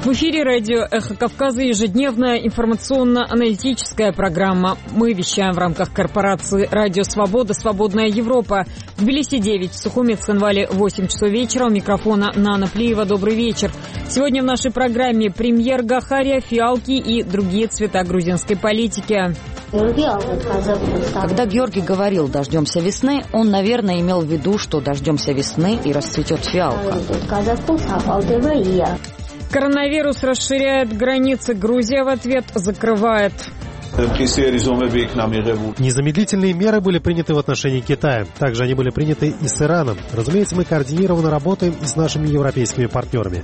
В эфире радио «Эхо Кавказа» ежедневная информационно-аналитическая программа. Мы вещаем в рамках корпорации «Радио Свобода. Свободная Европа». В Тбилиси 9, в Сухуми, Цхинвале 8 часов вечера. У микрофона Нана Плиева. Добрый вечер. Сегодня в нашей программе премьер Гахария, фиалки и другие цвета грузинской политики. Когда Георгий говорил «дождемся весны», он, наверное, имел в виду, что дождемся весны и расцветет фиалка. Коронавирус расширяет границы. Грузия в ответ закрывает. Незамедлительные меры были приняты в отношении Китая. Также они были приняты и с Ираном. Разумеется, мы координированно работаем и с нашими европейскими партнерами.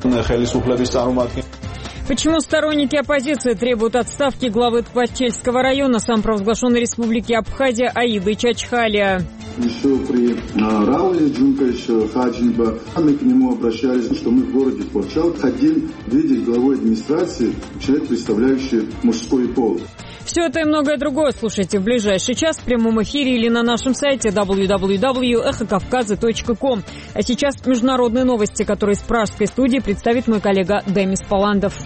Почему сторонники оппозиции требуют отставки главы Тхватчельского района самопровозглашенной республики Абхазия Аиды Чачхалия? Еще при Рауле Джункаевича Хаджиба мы к нему обращались, что мы в городе Порчал хотим видеть главой администрации человек, представляющий мужской пол. Все это и многое другое слушайте в ближайший час в прямом эфире или на нашем сайте www.ekhokavkazy.com. А сейчас международные новости, которые из пражской студии представит мой коллега Демис Паландов.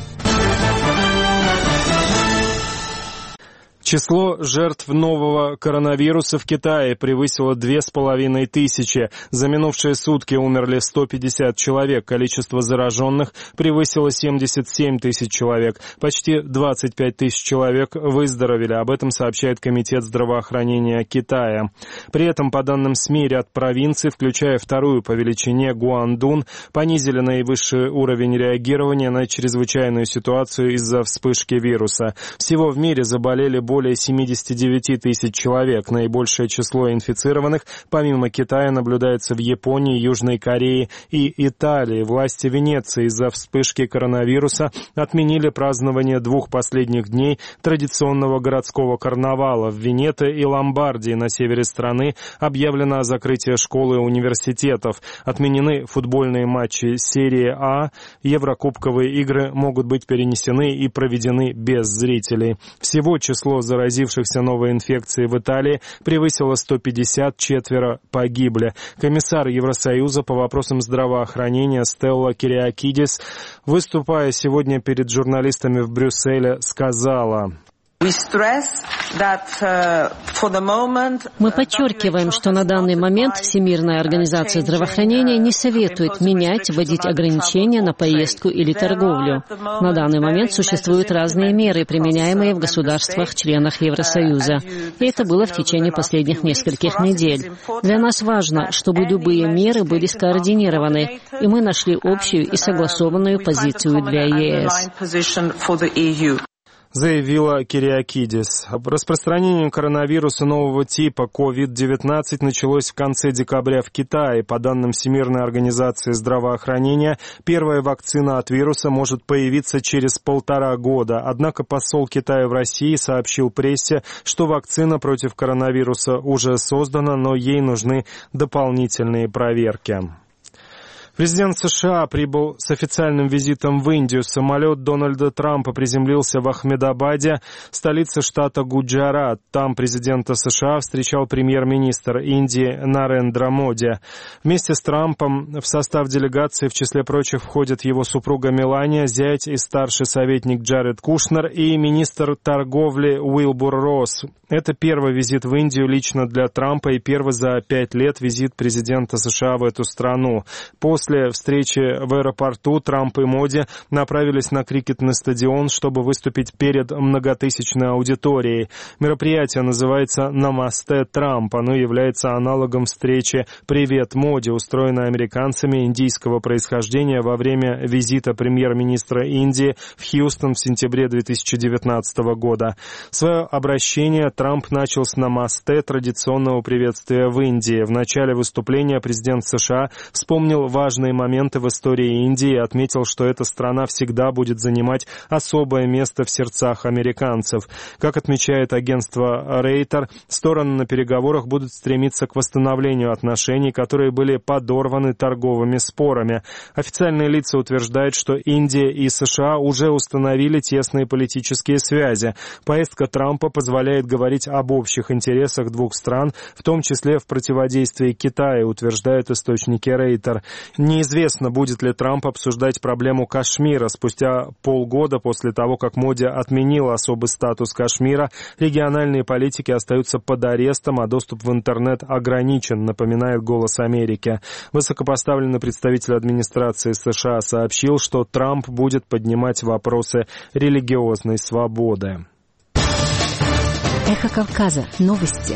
Число жертв нового коронавируса в Китае превысило 2500. За минувшие сутки умерли 150 человек. Количество зараженных превысило 77 тысяч человек. Почти 25 тысяч человек выздоровели. Об этом сообщает Комитет здравоохранения Китая. При этом, по данным СМИ, ряд провинций, включая вторую по величине Гуандун, понизили наивысший уровень реагирования на чрезвычайную ситуацию из-за вспышки вируса. Всего в мире заболели более 79 тысяч человек. Наибольшее число инфицированных, помимо Китая, наблюдается в Японии, Южной Корее и Италии. Власти Венеции из-за вспышки коронавируса отменили празднование 2 последних дней традиционного городского карнавала. В Венето и Ломбардии на севере страны объявлено о закрытии школ и университетов. Отменены футбольные матчи серии А. Еврокубковые игры могут быть перенесены и проведены без зрителей. Всего число заразившихся новой инфекцией в Италии превысило 150, 4 погибли. Комиссар Евросоюза по вопросам здравоохранения Стелла Кириакидис, выступая сегодня перед журналистами в Брюсселе, сказала: Мы подчеркиваем, что на данный момент Всемирная организация здравоохранения не советует менять, вводить ограничения на поездку или торговлю. На данный момент существуют разные меры, применяемые в государствах-членах Евросоюза. И это было в течение последних нескольких недель. Для нас важно, чтобы любые меры были скоординированы, и мы нашли общую и согласованную позицию для ЕС. Заявила Кириакидис. Распространение коронавируса нового типа COVID-19 началось в конце декабря в Китае. По данным Всемирной организации здравоохранения, первая вакцина от вируса может появиться через 1,5 года. Однако посол Китая в России сообщил прессе, что вакцина против коронавируса уже создана, но ей нужны дополнительные проверки. Президент США прибыл с официальным визитом в Индию. Самолет Дональда Трампа приземлился в Ахмедабаде, столице штата Гуджарат. Там президента США встречал премьер-министр Индии Нарендра Моди. Вместе с Трампом в состав делегации, в числе прочих, входят его супруга Мелания, зять и старший советник Джаред Кушнер и министр торговли Уилбур Росс. Это первый визит в Индию лично для Трампа и первый за 5 лет визит президента США в эту страну. После встречи в аэропорту Трамп и Моди направились на крикетный стадион, чтобы выступить перед многотысячной аудиторией. Мероприятие называется «Намасте Трамп». Оно является аналогом встречи «Привет, Моди», устроенной американцами индийского происхождения во время визита премьер-министра Индии в Хьюстон в сентябре 2019 года. Свое обращение Трамп начал с «Намасте», традиционного приветствия в Индии. В начале выступления президент США вспомнил важные моменты в истории Индии и отметил, что эта страна всегда будет занимать особое место в сердцах американцев. Как отмечает агентство Рейтер, стороны на переговорах будут стремиться к восстановлению отношений, которые были подорваны торговыми спорами. Официальные лица утверждают, что Индия и США уже установили тесные политические связи. Поездка Трампа позволяет говорить об общих интересах двух стран, в том числе в противодействии Китаю, утверждают источники Рейтер. Неизвестно, будет ли Трамп обсуждать проблему Кашмира. Спустя полгода после того, как Моди отменил особый статус Кашмира, региональные политики остаются под арестом, а доступ в интернет ограничен, напоминает «Голос Америки». Высокопоставленный представитель администрации США сообщил, что Трамп будет поднимать вопросы религиозной свободы. Эхо Кавказа. Новости.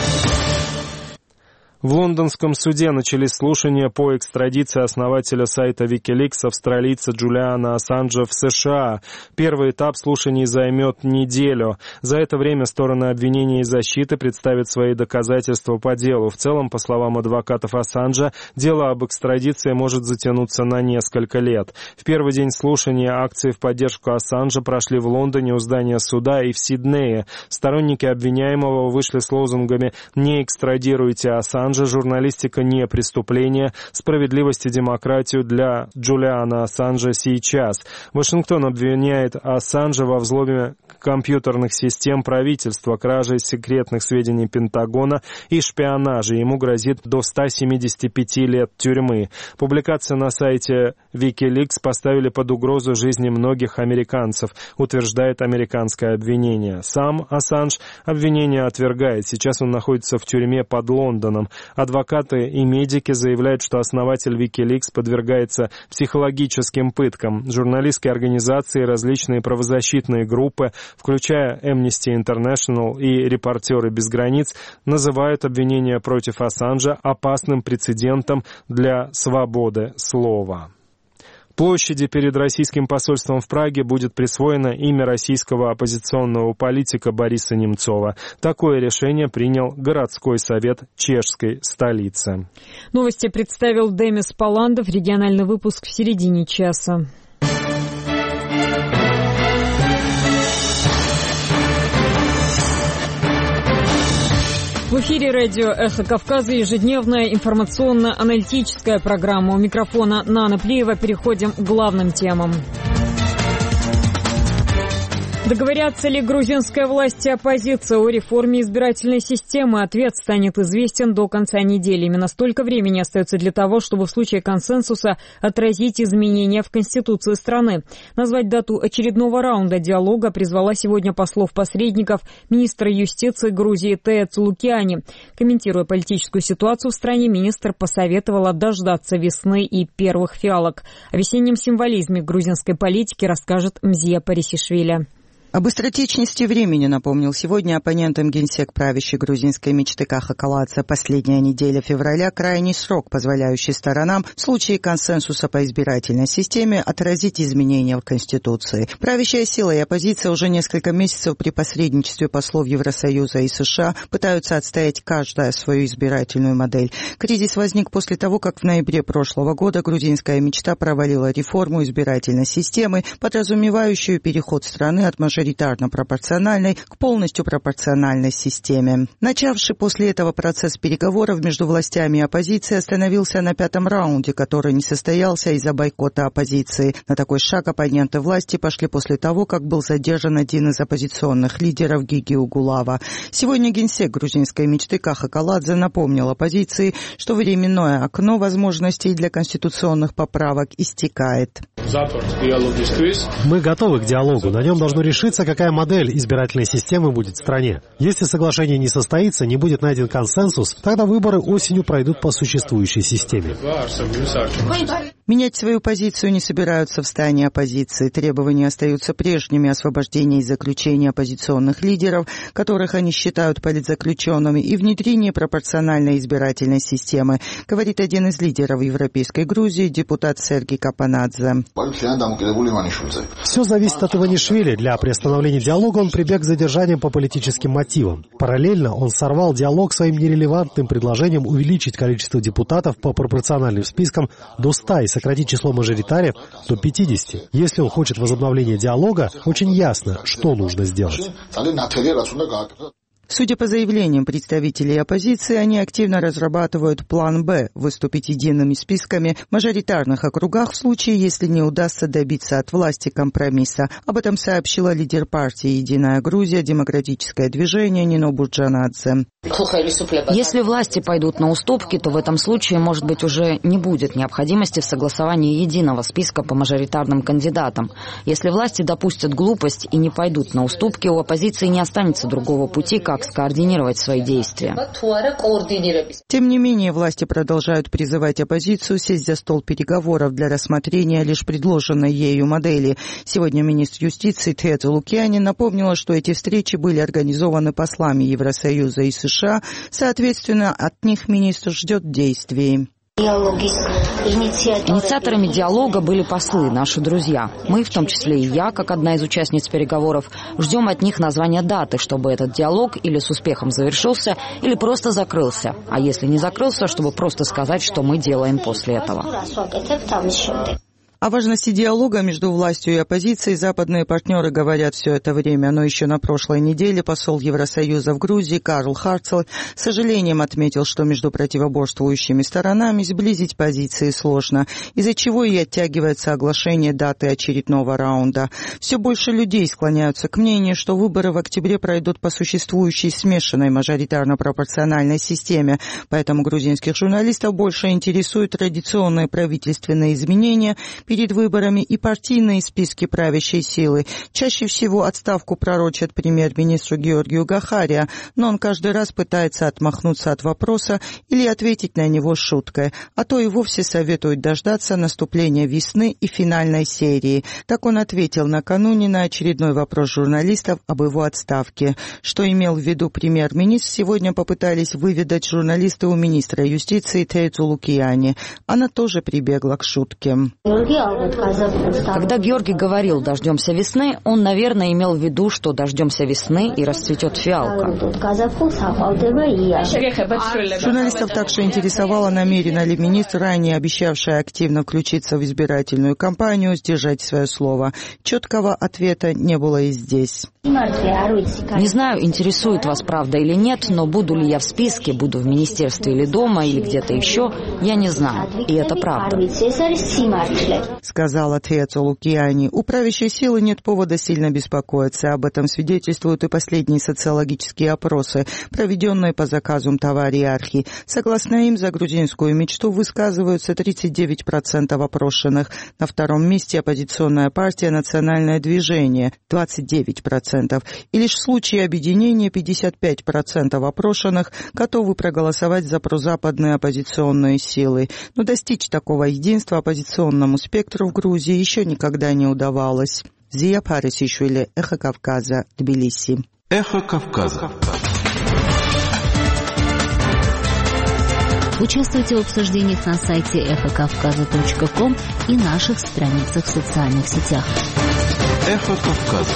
В лондонском суде начались слушания по экстрадиции основателя сайта Wikileaks австралийца Джулиана Ассанжа в США. Первый этап слушаний займет неделю. За это время стороны обвинения и защиты представят свои доказательства по делу. В целом, по словам адвокатов Ассанжа, дело об экстрадиции может затянуться на несколько лет. В первый день слушания акции в поддержку Ассанжа прошли в Лондоне у здания суда и в Сиднее. Сторонники обвиняемого вышли с лозунгами «Не экстрадируйте Ассанжа», «Журналистика не преступление», «Справедливость и демократию для Джулиана Ассанжа сейчас». Вашингтон обвиняет Ассанжа во взломе компьютерных систем правительства, краже секретных сведений Пентагона и шпионаже. Ему грозит до 175 лет тюрьмы. Публикации на сайте Wikileaks поставили под угрозу жизни многих американцев, утверждает американское обвинение. Сам Ассанж обвинение отвергает. Сейчас он находится в тюрьме под Лондоном. Адвокаты и медики заявляют, что основатель Wikileaks подвергается психологическим пыткам. Журналистские организации и различные правозащитные группы, включая Amnesty International и «Репортеры без границ», называют обвинения против Ассанжа опасным прецедентом для свободы слова. Площади перед российским посольством в Праге будет присвоено имя российского оппозиционного политика Бориса Немцова. Такое решение принял городской совет чешской столицы. Новости представил Демис Паландов. Региональный выпуск в середине часа. В эфире радио «Эхо Кавказа» ежедневная информационно-аналитическая программа. У микрофона Нана Плиева. Переходим к главным темам. Договорятся ли грузинская власть и оппозиция о реформе избирательной системы? Ответ станет известен до конца недели. Именно столько времени остается для того, чтобы в случае консенсуса отразить изменения в Конституции страны. Назвать дату очередного раунда диалога призвала сегодня послов-посредников министра юстиции Грузии Тея Цулукиани. Комментируя политическую ситуацию в стране, министр посоветовала дождаться весны и первых фиалок. О весеннем символизме грузинской политики расскажет Мзия Парисишвили. Об быстротечности времени напомнил сегодня оппонентам генсек правящей грузинской мечты Каха Каладзе. Последняя неделя февраля – крайний срок, позволяющий сторонам в случае консенсуса по избирательной системе отразить изменения в Конституции. Правящая сила и оппозиция уже несколько месяцев при посредничестве послов Евросоюза и США пытаются отстоять каждая свою избирательную модель. Кризис возник после того, как в ноябре прошлого года грузинская мечта провалила реформу избирательной системы, подразумевающую переход страны от мажоритарно-пропорциональной к полностью пропорциональной системе. Начавший после этого процесс переговоров между властями и оппозицией остановился на пятом раунде, который не состоялся из-за бойкота оппозиции. На такой шаг оппоненты власти пошли после того, как был задержан один из оппозиционных лидеров Гиги Угулава. Сегодня генсек грузинской мечты Каха Каладзе напомнил оппозиции, что временное окно возможностей для конституционных поправок истекает. Мы готовы к диалогу. На нем должно решиться, какая модель избирательной системы будет в стране. Если соглашение не состоится, не будет найден консенсус, тогда выборы осенью пройдут по существующей системе. Менять свою позицию не собираются в стане оппозиции. Требования остаются прежними: освобождение из заключения оппозиционных лидеров, которых они считают политзаключенными, и внедрение пропорциональной избирательной системы, говорит один из лидеров Европейской Грузии, депутат Сергей Капанадзе. Все зависит от Иванишвили. Для приостановления диалога он прибег к задержаниям по политическим мотивам. Параллельно он сорвал диалог своим нерелевантным предложением увеличить количество депутатов по пропорциональным спискам до 100 и сократить число мажоритариев до 50. Если он хочет возобновления диалога, очень ясно, что нужно сделать. Судя по заявлениям представителей оппозиции, они активно разрабатывают план «Б» – выступить едиными списками в мажоритарных округах в случае, если не удастся добиться от власти компромисса. Об этом сообщила лидер партии «Единая Грузия. Демократическое движение» Нино Бурджанадзе. Если власти пойдут на уступки, то в этом случае, может быть, уже не будет необходимости в согласовании единого списка по мажоритарным кандидатам. Если власти допустят глупость и не пойдут на уступки, у оппозиции не останется другого пути, как скоординировать свои действия. Тем не менее, власти продолжают призывать оппозицию сесть за стол переговоров для рассмотрения лишь предложенной ею модели. Сегодня министр юстиции Тецу Лукианин напомнила, что эти встречи были организованы послами Евросоюза и США. Соответственно, от них министр ждет действий. Инициаторами диалога были послы, наши друзья. Мы, в том числе и я, как одна из участниц переговоров, ждем от них названия даты, чтобы этот диалог или с успехом завершился, или просто закрылся. А если не закрылся, чтобы просто сказать, что мы делаем после этого. О важности диалога между властью и оппозицией западные партнеры говорят все это время, но еще на прошлой неделе посол Евросоюза в Грузии Карл Харцел с сожалением отметил, что между противоборствующими сторонами сблизить позиции сложно, из-за чего и оттягивается оглашение даты очередного раунда. Все больше людей склоняются к мнению, что выборы в октябре пройдут по существующей смешанной мажоритарно-пропорциональной системе, поэтому грузинских журналистов больше интересуют традиционные правительственные изменения перед выборами и партийные списки правящей силы. Чаще всего отставку пророчат премьер-министру Георгию Гахария, но он каждый раз пытается отмахнуться от вопроса или ответить на него шуткой, а то и вовсе советует дождаться наступления весны и финальной серии. Так он ответил накануне на очередной вопрос журналистов об его отставке. Что имел в виду премьер-министр, сегодня попытались выведать журналисты у министра юстиции Тецу Лукиани. Она тоже прибегла к шутке. Когда Георгий говорил «дождемся весны», он, наверное, имел в виду, что дождемся весны и расцветет фиалка. Журналистов также интересовало, намерена ли министр, ранее обещавшая активно включиться в избирательную кампанию, сдержать свое слово. Четкого ответа не было и здесь. Не знаю, интересует вас правда или нет, но буду ли я в списке, буду в министерстве или дома, или где-то еще, я не знаю. И это правда. Сказала Тецу Лукиани. У правящей силы нет повода сильно беспокоиться. Об этом свидетельствуют и последние социологические опросы, проведенные по заказу Тавари Архи. Согласно им, за грузинскую мечту высказываются 39% опрошенных. На втором месте оппозиционная партия «Национальное движение» 29%. И лишь в случае объединения 55% опрошенных готовы проголосовать за прозападные оппозиционные силы. Но достичь такого единства оппозиционному спектру в Грузии еще никогда не удавалось. Зия Парисишвили, Эхо Кавказа, Тбилиси. Эхо Кавказа. Участвуйте в обсуждениях на сайте эхокавказа.ком и наших страницах в социальных сетях. Эхо Кавказа.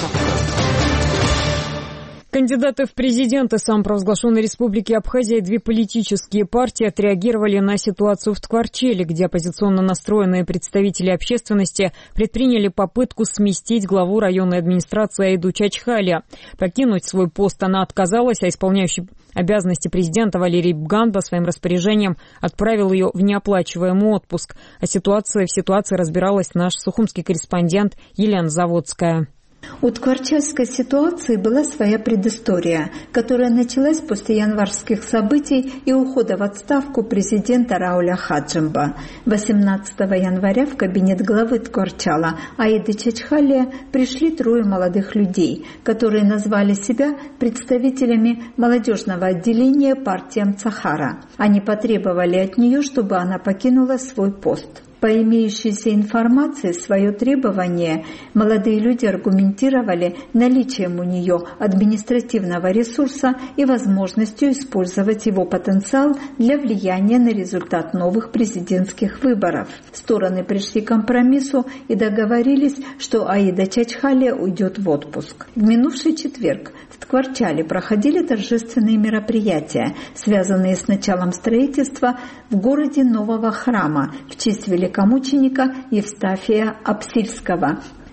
Кандидаты в президенты самопровозглашенной республики Абхазия и две политические партии отреагировали на ситуацию в Ткварчеле, где оппозиционно настроенные представители общественности предприняли попытку сместить главу районной администрации Аиду Чачхали. Покинуть свой пост она отказалась, а исполняющий обязанности президента Валерий Бганба своим распоряжением отправил ее в неоплачиваемый отпуск. В ситуации разбиралась наш сухумский корреспондент Елена Заводская. У ткварчельской ситуации была своя предыстория, которая началась после январских событий и ухода в отставку президента Рауля Хаджимба. 18 января в кабинет главы Ткварчала Аиды Чачхали пришли трое молодых людей, которые назвали себя представителями молодежного отделения партии Амцахара. Они потребовали от нее, чтобы она покинула свой пост. По имеющейся информации, свое требование молодые люди аргументировали наличием у нее административного ресурса и возможностью использовать его потенциал для влияния на результат новых президентских выборов. Стороны пришли к компромиссу и договорились, что Аида Чачхали уйдет в отпуск. В минувший четверг в Ткварчале проходили торжественные мероприятия, связанные с началом строительства в городе нового храма в честь великомученика Евстафия Апсильского.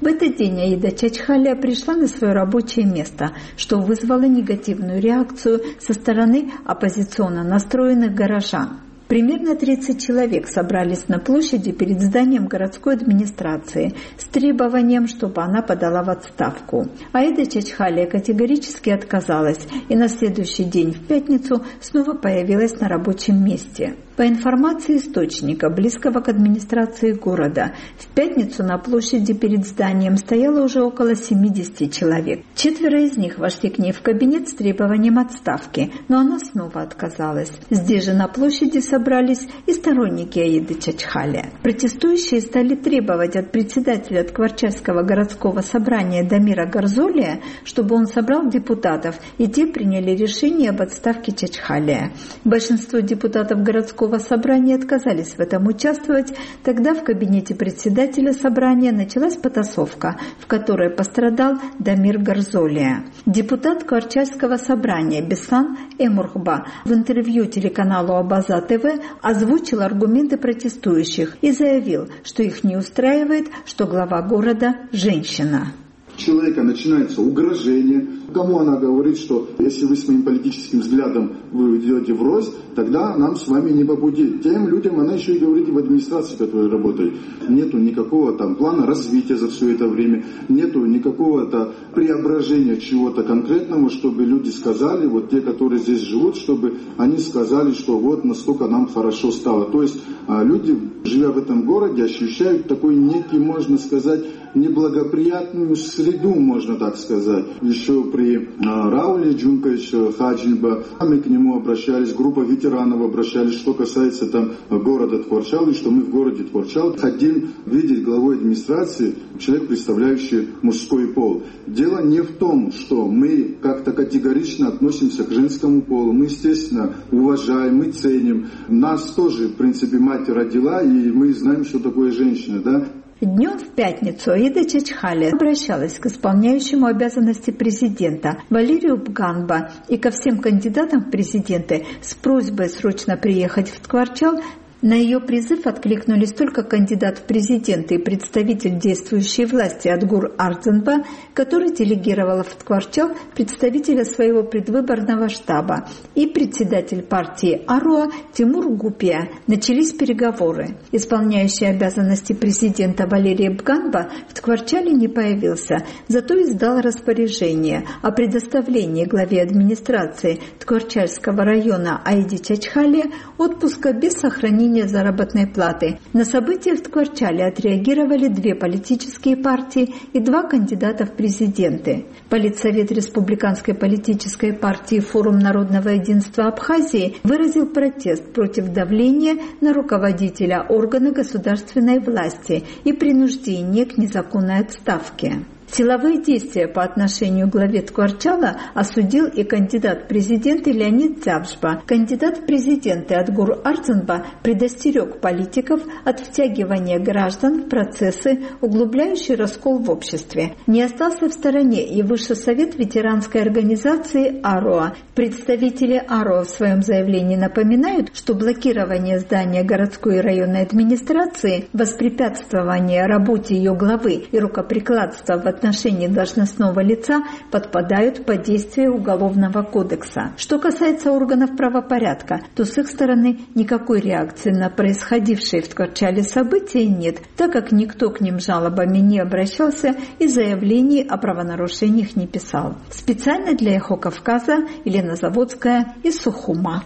В этот день Аида Чачхалия пришла на свое рабочее место, что вызвало негативную реакцию со стороны оппозиционно настроенных горожан. Примерно 30 человек собрались на площади перед зданием городской администрации с требованием, чтобы она подала в отставку. Аида Чачхалия категорически отказалась и на следующий день, в пятницу, снова появилась на рабочем месте. По информации источника, близкого к администрации города, в пятницу на площади перед зданием стояло уже около 70 человек. 4 из них вошли к ней в кабинет с требованием отставки, но она снова отказалась. Здесь же на площади собрались и сторонники Аиды Чачхалия. Протестующие стали требовать от председателя Ткварчальского городского собрания Дамира Гарзолия, чтобы он собрал депутатов, и те приняли решение об отставке Чачхалия. Большинство депутатов городского собрания отказались в этом участвовать. Тогда в кабинете председателя собрания началась потасовка, в которой пострадал Дамир Гарзолия. Депутат Ткварчальского собрания Бесан Эмурхба в интервью телеканалу Абаза ТВ озвучил аргументы протестующих и заявил, что их не устраивает, что глава города – женщина. Человека начинается угрожение. Кому она говорит, что если вы своим политическим взглядом вы идете врозь, тогда нам с вами не по пути. Тем людям она еще и говорит и в администрации, которая работает. Нету никакого там плана развития за все это время, нету никакого преображения чего-то конкретного, чтобы люди сказали, вот те, которые здесь живут, чтобы они сказали, что вот настолько нам хорошо стало. То есть люди, живя в этом городе, ощущают такой некий, можно сказать, неблагоприятную среду, можно так сказать. Еще при Рауле Джункоевиче Хаджимба мы к нему обращались, группа ветеранов обращались, что касается там города Ткварчал, что мы в городе Ткварчал хотим видеть главой администрации человек, представляющий мужской пол. Дело не в том, что мы как-то категорично относимся к женскому полу. Мы, естественно, уважаем, мы ценим. Нас тоже, в принципе, мать родила, и мы знаем, что такое женщина, да? Днем в пятницу Аида Чачхалия обращалась к исполняющему обязанности президента Валерию Бганба и ко всем кандидатам в президенты с просьбой срочно приехать в Ткварчал. На ее призыв откликнулись только кандидат в президенты и представитель действующей власти Адгур Ардзенба, который делегировал в Ткварчал представителя своего предвыборного штаба, и председатель партии Аруа Тимур Гупия. Начались переговоры. Исполняющий обязанности президента Валерий Бганба в Ткварчале не появился, зато издал распоряжение о предоставлении главе администрации Ткварчальского района Аиде Чачхалия отпуска без сохранения заработной платы. На события в Ткварчале отреагировали 2 политические партии и 2 кандидата в президенты. Политсовет Республиканской политической партии «Форум народного единства Абхазии» выразил протест против давления на руководителя органа государственной власти и принуждения к незаконной отставке. Силовые действия по отношению к главе Ткварчала осудил и кандидат в президенты Леонид Дзябжба. Кандидат в президенты Адгур Ардзенба предостерег политиков от втягивания граждан в процессы, углубляющие раскол в обществе. Не остался в стороне и Высший совет ветеранской организации АРОА. Представители АРОА в своем заявлении напоминают, что блокирование здания городской и районной администрации, воспрепятствование работе ее главы и рукоприкладство в отношении должностного лица подпадают под действие Уголовного кодекса. Что касается органов правопорядка, то с их стороны никакой реакции на происходившие в Ткварчале события нет, так как никто к ним жалобами не обращался и заявлений о правонарушениях не писал. Специально для Эхо Кавказа Елена Заводская из Сухума.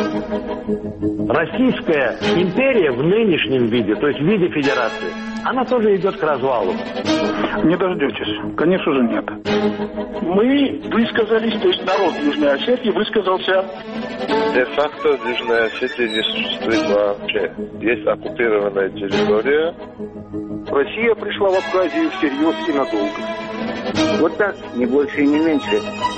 Российская империя в нынешнем виде, то есть в виде федерации, она тоже идет к развалу. Не дождетесь. Конечно же нет. Мы высказались, то есть народ Южной Осетии высказался. Де-факто Южная Осетия не существует вообще. Есть оккупированная территория. Россия пришла в Абхазию всерьез и надолго. Вот так, не больше и не меньше.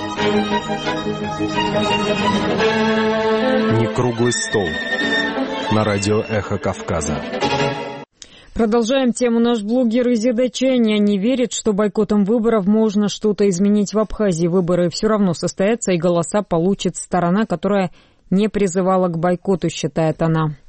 Не круглый стол. На радио «Эхо Кавказа». Продолжаем тему. Наш блогер Изида Чайня не верит, что бойкотом выборов можно что-то изменить в Абхазии. Выборы все равно состоятся, и голоса получит сторона, которая не призывала к бойкоту, считает она.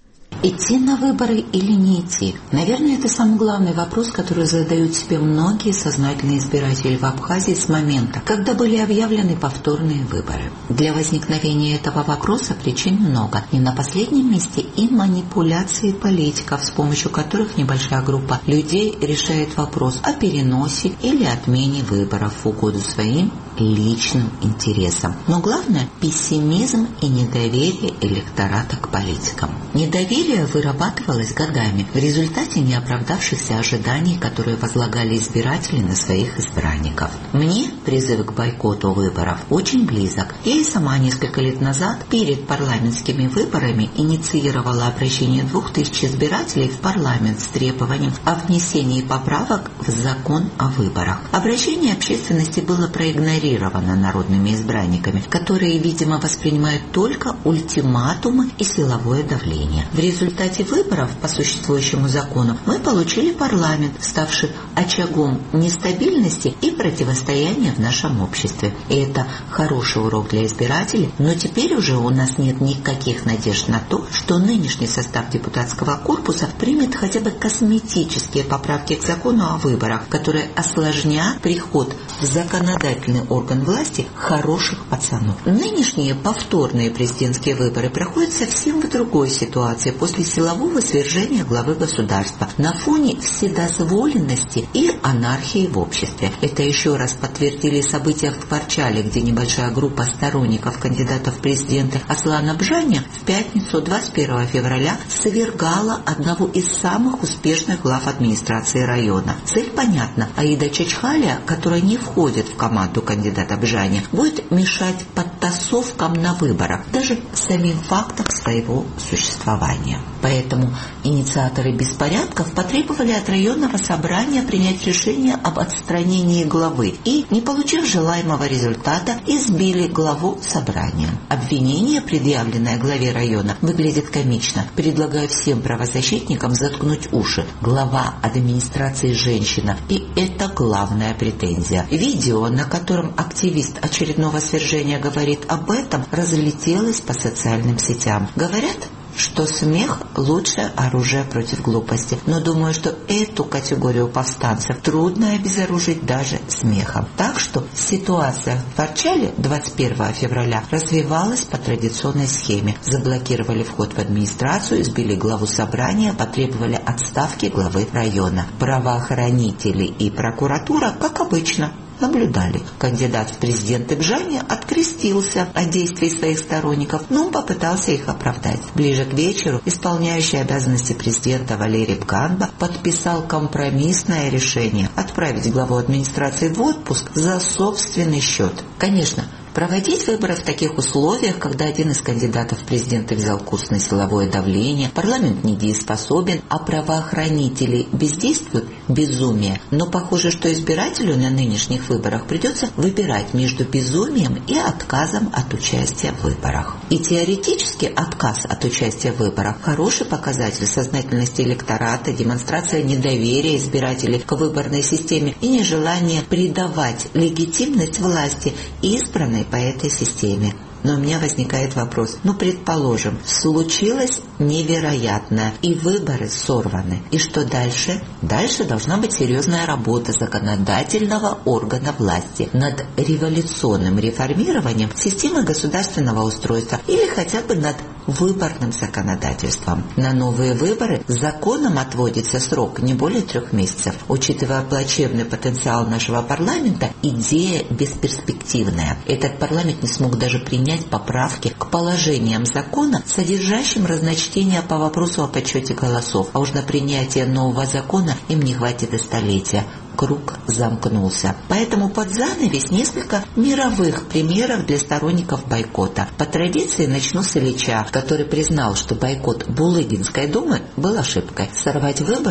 Идти на выборы или не идти? Наверное, это самый главный вопрос, который задают себе многие сознательные избиратели в Абхазии с момента, когда были объявлены повторные выборы. Для возникновения этого вопроса причин много. И на последнем месте и манипуляции политиков, с помощью которых небольшая группа людей решает вопрос о переносе или отмене выборов в угоду своим личным интересам. Но главное – пессимизм и недоверие электората к политикам. Недоверие вырабатывалось годами в результате неоправдавшихся ожиданий, которые возлагали избиратели на своих избранников. Мне призыв к бойкоту выборов очень близок. Я и сама несколько лет назад перед парламентскими выборами инициировала обращение 2000 избирателей в парламент с требованием о внесении поправок в закон о выборах. Обращение общественности было проигнорировано народными избранниками, которые, видимо, воспринимают только ультиматумы и силовое давление. В результате выборов по существующему закону мы получили парламент, ставший очагом нестабильности и противостояния в нашем обществе. И это хороший урок для избирателей, но теперь уже у нас нет никаких надежд на то, что нынешний состав депутатского корпуса примет хотя бы косметические поправки к закону о выборах, которые осложнят приход в законодательный орган власти хороших пацанов. Нынешние повторные президентские выборы проходят совсем в другой ситуации после силового свержения главы государства на фоне вседозволенности и анархии в обществе. Это еще раз подтвердили события в Творчале, где небольшая группа сторонников кандидатов в президенты Аслана Бжаня в пятницу 21 февраля свергала одного из самых успешных глав администрации района. Цель понятна. Аида Чачхалия, которая не входит в команду кандидата Бжаня, будет мешать подтасовкам на выборах, даже самим фактом своего существования. Поэтому инициаторы беспорядков потребовали от районного собрания принять решение об отстранении главы и, не получив желаемого результата, избили главу собрания. Обвинение, предъявленное главе района, выглядит комично. Предлагаю всем правозащитникам заткнуть уши. Глава администрации женщина, и это главная претензия. Видео, на котором активист очередного свержения говорит об этом, разлетелось по социальным сетям. Говорят, что смех – лучшее оружие против глупости. Но думаю, что эту категорию повстанцев трудно обезоружить даже смехом. Так что ситуация в Творчале 21 февраля развивалась по традиционной схеме. Заблокировали вход в администрацию, избили главу собрания, потребовали отставки главы района. Правоохранители и прокуратура, как обычно, наблюдали. Кандидат в президенты Бжаня открестился от действий своих сторонников, но попытался их оправдать. Ближе к вечеру исполняющий обязанности президента Валерий Бганба подписал компромиссное решение отправить главу администрации в отпуск за собственный счет. Конечно, проводить выборы в таких условиях, когда один из кандидатов в президенты взял курс на силовое давление, парламент недееспособен, а правоохранители бездействуют – безумие. Но похоже, что избирателю на нынешних выборах придется выбирать между безумием и отказом от участия в выборах. И теоретически отказ от участия в выборах – хороший показатель сознательности электората, демонстрация недоверия избирателей к выборной системе и нежелание придавать легитимность власти избранной по этой системе. Но у меня возникает вопрос. Предположим, случилось невероятное, и выборы сорваны. И что дальше? Дальше должна быть серьезная работа законодательного органа власти над революционным реформированием системы государственного устройства или хотя бы над выборным законодательством. На новые выборы законом отводится срок не более 3 месяцев. Учитывая плачевный потенциал нашего парламента, идея бесперспективная. Этот парламент не смог даже принять поправки к положениям закона, содержащим разночтения по вопросу о подсчете голосов. А уж на принятие нового закона им не хватит и столетия. Круг замкнулся. Поэтому под занавес несколько мировых примеров для сторонников бойкота. По традиции начну с Ильича, который признал, что бойкот Булыгинской думы был ошибкой. Сорвать выборы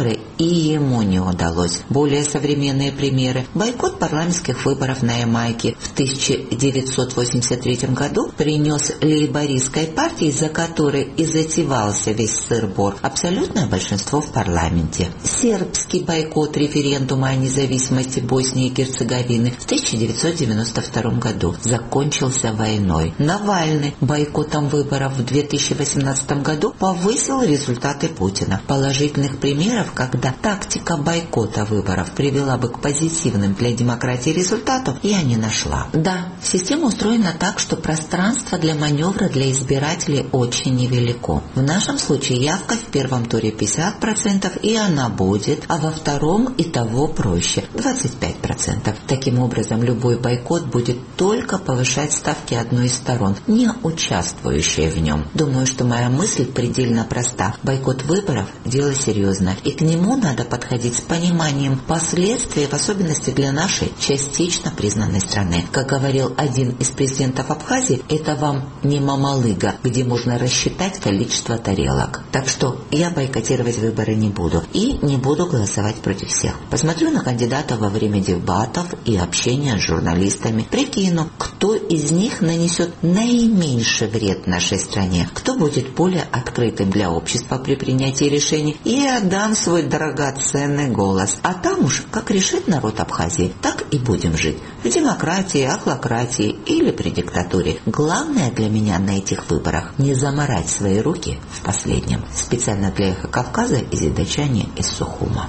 и ему не удалось. Более современные примеры. Бойкот парламентских выборов на Ямайке в 1983 году принес лейбористской партии, за которой и затевался весь сыр-бор, абсолютное большинство в парламенте. Сербский бойкот референдума о независимости Боснии и Герцеговины в 1992 году закончился войной. Навальный бойкотом выборов в 2018 году повысил результаты Путина. Положительных примеров, когда тактика бойкота выборов привела бы к позитивным для демократии результатам, я не нашла. Да, система устроена так, что пространство для маневра для избирателей очень невелико. В нашем случае явка в первом туре 50%, и она будет, а во втором и того проще – 25%. Таким образом, любой бойкот будет только повышать ставки одной из сторон, не участвующей в нем. Думаю, что моя мысль предельно проста. Бойкот выборов – дело серьезное, и к нему надо подходить с пониманием последствий, в особенности для нашей частично признанной страны. Как говорил один из президентов Абхазии, это вам не Мамалыга, где можно рассчитать количество тарелок. Так что я бойкотировать выборы не буду и не буду голосовать против всех. Посмотрю на кандидатов во время дебатов и общения с журналистами, прикину, кто из них нанесет наименьший вред нашей стране, кто будет более открытым для общества при принятии решений, и отдам свой драгоценный голос. А там уж, как решит народ Абхазии, так и будем жить. В демократии, ахлократии или при диктатуре. Главное для меня на этих выборах не заморать свои руки в последнем. Специально для Эхо Кавказа и Зидачане из Сухума.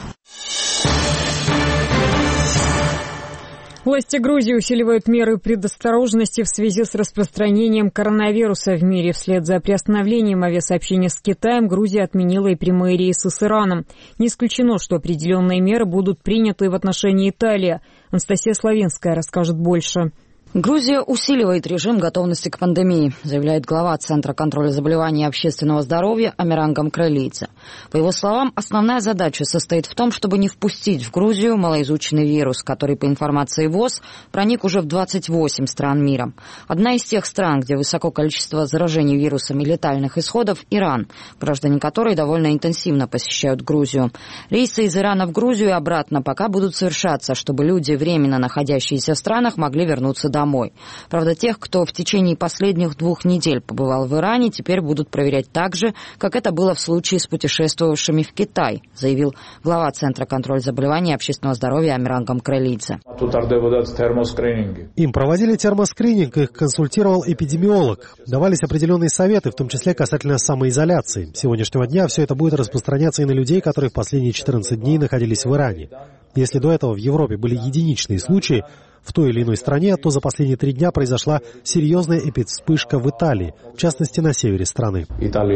Власти Грузии усиливают меры предосторожности в связи с распространением коронавируса в мире. Вслед за приостановлением авиасообщения с Китаем Грузия отменила и прямые рейсы с Ираном. Не исключено, что определенные меры будут приняты в отношении Италии. Анастасия Славинская расскажет больше. Грузия усиливает режим готовности к пандемии, заявляет глава Центра контроля заболеваний и общественного здоровья Амиран Гамкралидзе. По его словам, основная задача состоит в том, чтобы не впустить в Грузию малоизученный вирус, который, по информации ВОЗ, проник уже в 28 стран мира. Одна из тех стран, где высоко количество заражений вирусом и летальных исходов – Иран, граждане которой довольно интенсивно посещают Грузию. Рейсы из Ирана в Грузию и обратно пока будут совершаться, чтобы люди, временно находящиеся в странах, могли вернуться домой. Правда, тех, кто в течение последних 2 недель побывал в Иране, теперь будут проверять так же, как это было в случае с путешествовавшими в Китай, заявил глава Центра контроля заболеваний и общественного здоровья Амиран Гамкралидзе. Им проводили термоскрининг, их консультировал эпидемиолог. Давались определенные советы, в том числе касательно самоизоляции. С сегодняшнего дня все это будет распространяться и на людей, которые в последние 14 дней находились в Иране. Если до этого в Европе были единичные случаи в той или иной стране, то за последние 3 дня произошла серьезная эпидвспышка в Италии, в частности на севере страны.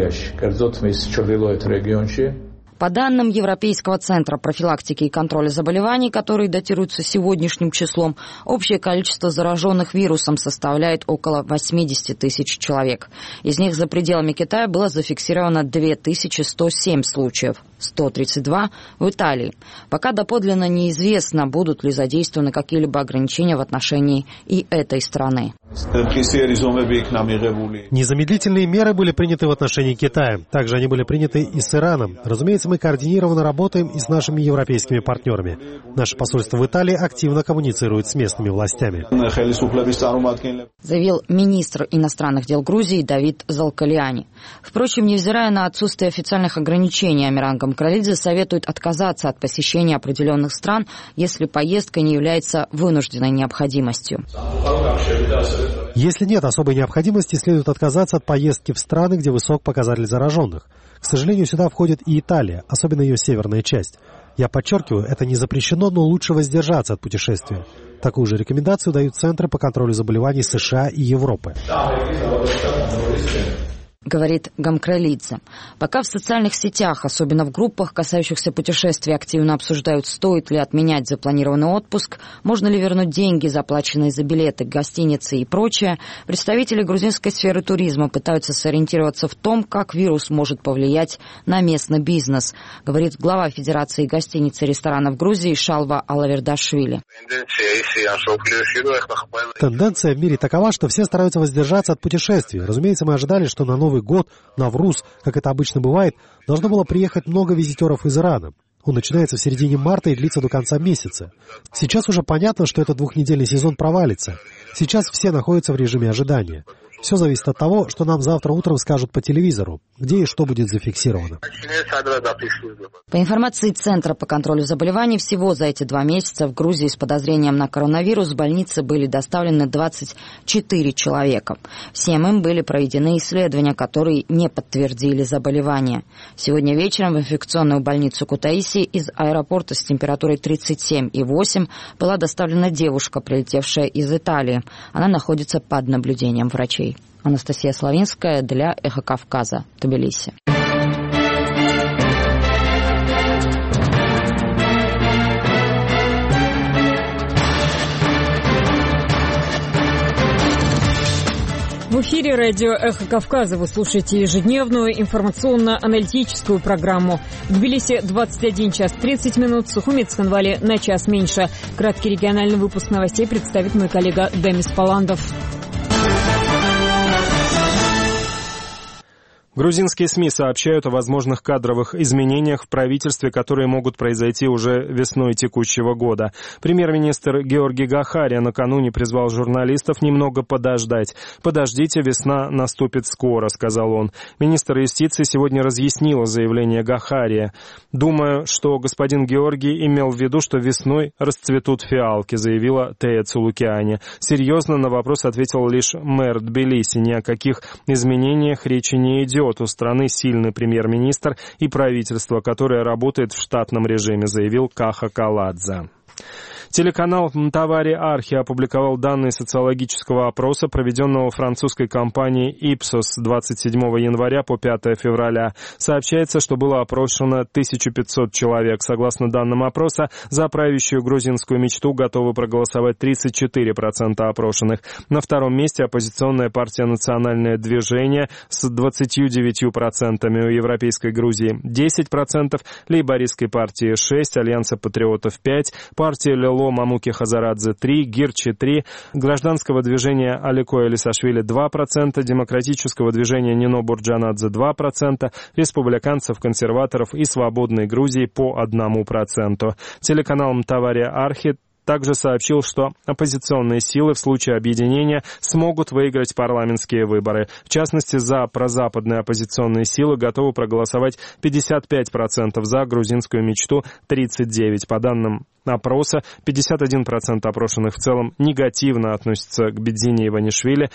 По данным Европейского центра профилактики и контроля заболеваний, которые датируются сегодняшним числом, общее количество зараженных вирусом составляет около 80 тысяч человек. Из них за пределами Китая было зафиксировано 2107 случаев, 132 в Италии. Пока доподлинно неизвестно, будут ли задействованы какие-либо ограничения в отношении и этой страны. Незамедлительные меры были приняты в отношении Китая. Также они были приняты и с Ираном. Разумеется, мы координированно работаем и с нашими европейскими партнерами. Наше посольство в Италии активно коммуницирует с местными властями. Заявил министр иностранных дел Грузии Давид Залкалиани. Впрочем, невзирая на отсутствие официальных ограничений, Амиран Гамкралидзе советует отказаться от посещения определенных стран, если поездка не является вынужденной необходимостью. Если нет особой необходимости, следует отказаться от поездки в страны, где высок показатель зараженных. К сожалению, сюда входит и Италия, особенно ее северная часть. Я подчеркиваю, это не запрещено, но лучше воздержаться от путешествия. Такую же рекомендацию дают Центры по контролю заболеваний США и Европы. Говорит Гамкралидзе. Пока в социальных сетях, особенно в группах, касающихся путешествий, активно обсуждают, стоит ли отменять запланированный отпуск, можно ли вернуть деньги, заплаченные за билеты, гостиницы и прочее, представители грузинской сферы туризма пытаются сориентироваться в том, как вирус может повлиять на местный бизнес, говорит глава Федерации гостиниц и ресторанов Грузии Шалва Алавердашвили. Тенденция в мире такова, что все стараются воздержаться от путешествий. Разумеется, мы ожидали, что на Новый год, Навруз, как это обычно бывает, должно было приехать много визитеров из Ирана. Он начинается в середине марта и длится до конца месяца. Сейчас уже понятно, что этот двухнедельный сезон провалится. Сейчас все находятся в режиме ожидания. Все зависит от того, что нам завтра утром скажут по телевизору, где и что будет зафиксировано. По информации Центра по контролю заболеваний, всего за эти 2 месяца в Грузии с подозрением на коронавирус в больницы были доставлены 24 человека. Всем им были проведены исследования, которые не подтвердили заболевание. Сегодня вечером в инфекционную больницу Кутаиси из аэропорта с температурой 37,8 была доставлена девушка, прилетевшая из Италии. Она находится под наблюдением врачей. Анастасия Славинская для «Эхо Кавказа», Тбилиси. В эфире радио «Эхо Кавказа» вы слушаете ежедневную информационно-аналитическую программу. В Тбилиси 21 час 30 минут, Сухуми, Цхинвали на час меньше. Краткий региональный выпуск новостей представит мой коллега Демис Паландов. Грузинские СМИ сообщают о возможных кадровых изменениях в правительстве, которые могут произойти уже весной текущего года. Премьер-министр Георгий Гахария накануне призвал журналистов немного подождать. «Подождите, весна наступит скоро», — сказал он. Министр юстиции сегодня разъяснила заявление Гахария. «Думаю, что господин Георгий имел в виду, что весной расцветут фиалки», — заявила Тея Цулукиани. Серьезно на вопрос ответил лишь мэр Тбилиси. Ни о каких изменениях речи не идет. У страны сильный премьер-министр и правительство, которое работает в штатном режиме, заявил Каха Каладзе. Телеканал «Мтавари Архи» опубликовал данные социологического опроса, проведенного французской компанией Ipsos 27 января по 5 февраля. Сообщается, что было опрошено 1500 человек. Согласно данным опроса, за правящую грузинскую мечту готовы проголосовать 34% опрошенных. На втором месте оппозиционная партия «Национальное движение» с 29%, у Европейской Грузии 10%, лейбористской партии 6%, Альянса патриотов 5%, партия Лело Мамуки Хазарадзе 3%, Гирчи 3%, гражданского движения Алико Элисашвили 2%, демократического движения Нино Бурджанадзе 2%, республиканцев, консерваторов и свободной Грузии по 1%. Телеканал «Мтавари Архи» также сообщил, что оппозиционные силы в случае объединения смогут выиграть парламентские выборы. В частности, за прозападные оппозиционные силы готовы проголосовать 55%, за грузинскую мечту 39%. По данным опроса, 51% опрошенных в целом негативно относятся к Бедзине Иванишвили,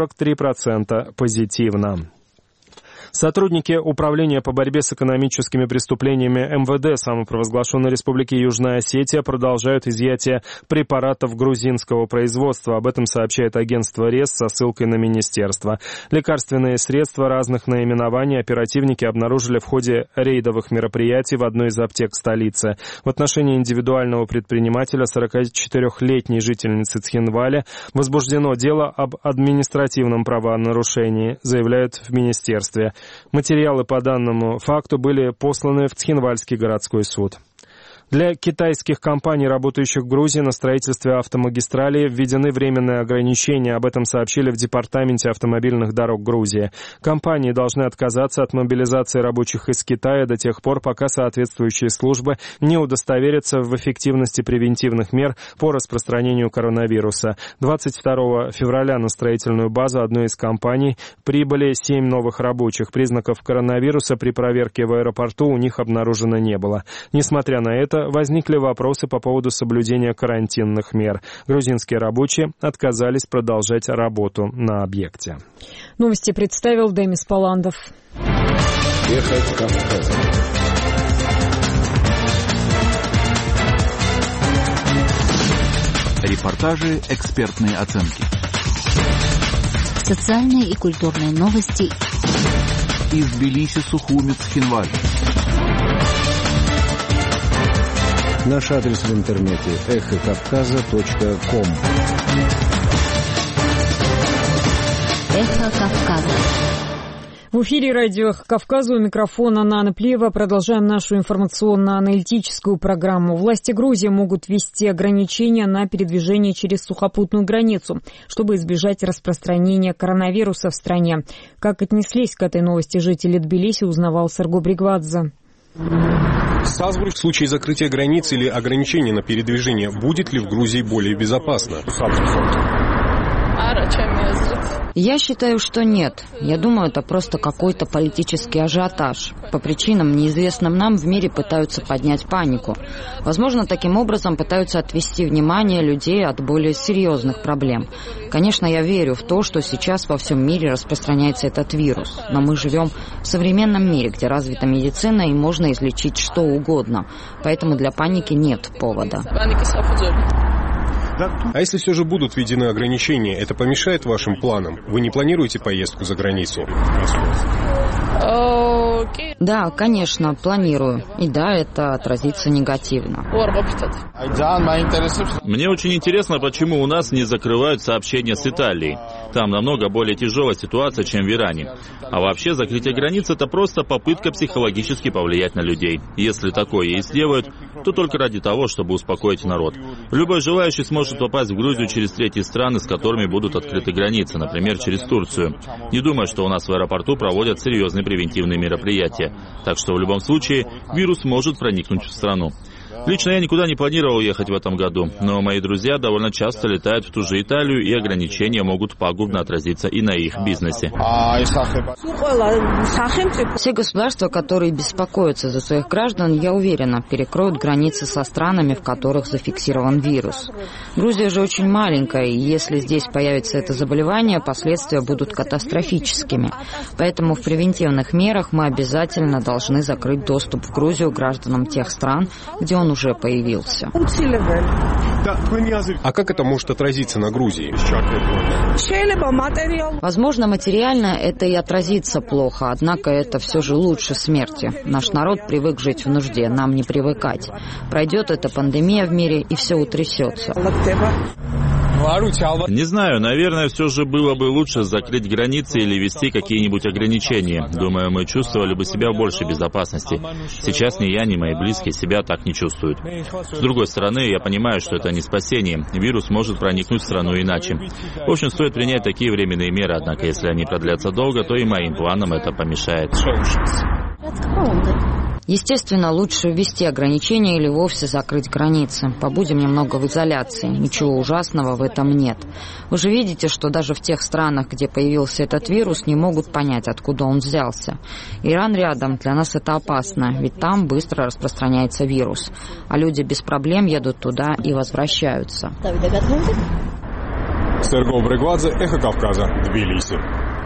43% позитивно. Сотрудники Управления по борьбе с экономическими преступлениями МВД самопровозглашенной Республики Южная Осетия продолжают изъятие препаратов грузинского производства. Об этом сообщает агентство РЕС со ссылкой на министерство. Лекарственные средства разных наименований оперативники обнаружили в ходе рейдовых мероприятий в одной из аптек столицы. В отношении индивидуального предпринимателя, 44-летней жительницы Цхинваля, возбуждено дело об административном правонарушении, заявляют в министерстве. Материалы по данному факту были посланы в Цхинвальский городской суд. Для китайских компаний, работающих в Грузии на строительстве автомагистрали, введены временные ограничения. Об этом сообщили в Департаменте автомобильных дорог Грузии. Компании должны отказаться от мобилизации рабочих из Китая до тех пор, пока соответствующие службы не удостоверятся в эффективности превентивных мер по распространению коронавируса. 22 февраля на строительную базу одной из компаний прибыли 7 новых рабочих. Признаков коронавируса при проверке в аэропорту у них обнаружено не было. Несмотря на это, возникли вопросы по поводу соблюдения карантинных мер. Грузинские рабочие отказались продолжать работу на объекте. Новости представил Демис Паландов. Ехать Кавказ. Репортажи, экспертные оценки. Социальные и культурные новости. Из Тбилиси, Сухуми, Цхинвали. Наш адрес в интернете эхокавказа.ком. Эхо Кавказа. В эфире радио «Эхо Кавказа», у микрофона Нана Плиева. Продолжаем нашу информационно-аналитическую программу. Власти Грузии могут ввести ограничения на передвижение через сухопутную границу, чтобы избежать распространения коронавируса в стране. Как отнеслись к этой новости жители Тбилиси, узнавал Сарго Бригвадзе. В случае закрытия границ или ограничения на передвижение, будет ли в Грузии более безопасно? Я считаю, что нет. Я думаю, это просто какой-то политический ажиотаж. По причинам, неизвестным нам, в мире пытаются поднять панику. Возможно, таким образом пытаются отвести внимание людей от более серьезных проблем. Конечно, я верю в то, что сейчас во всем мире распространяется этот вирус. Но мы живем в современном мире, где развита медицина и можно излечить что угодно. Поэтому для паники нет повода. А если все же будут введены ограничения, это помешает вашим планам? Вы не планируете поездку за границу? Да, конечно, планирую. И да, это отразится негативно. Мне очень интересно, почему у нас не закрывают сообщения с Италией. Там намного более тяжелая ситуация, чем в Иране. А вообще, закрытие границ — это просто попытка психологически повлиять на людей. Если такое и сделают, то только ради того, чтобы успокоить народ. Любой желающий сможет попасть в Грузию через третьи страны, с которыми будут открыты границы, например, через Турцию. Не думаю, что у нас в аэропорту проводят серьезные превентивные мероприятия. Так что в любом случае вирус может проникнуть в страну. Лично я никуда не планировал ехать в этом году, но мои друзья довольно часто летают в ту же Италию, и ограничения могут пагубно отразиться и на их бизнесе. Все государства, которые беспокоятся за своих граждан, я уверена, перекроют границы со странами, в которых зафиксирован вирус. Грузия же очень маленькая, и если здесь появится это заболевание, последствия будут катастрофическими. Поэтому в превентивных мерах мы обязательно должны закрыть доступ в Грузию гражданам тех стран, где он уже появился. А как это может отразиться на Грузии? Возможно, материально это и отразится плохо, однако это все же лучше смерти. Наш народ привык жить в нужде, нам не привыкать. Пройдет эта пандемия в мире, и все утрясется. Не знаю, наверное, все же было бы лучше закрыть границы или ввести какие-нибудь ограничения. Думаю, мы чувствовали бы себя в большей безопасности. Сейчас ни я, ни мои близкие себя так не чувствуют. С другой стороны, я понимаю, что это не спасение. Вирус может проникнуть в страну иначе. В общем, стоит принять такие временные меры, однако если они продлятся долго, то и моим планам это помешает. Естественно, лучше ввести ограничения или вовсе закрыть границы. Побудем немного в изоляции. Ничего ужасного в этом нет. Вы же видите, что даже в тех странах, где появился этот вирус, не могут понять, откуда он взялся. Иран рядом, для нас это опасно, ведь там быстро распространяется вирус. А люди без проблем едут туда и возвращаются. Серго Брегвадзе, Эхо Кавказа, Тбилиси.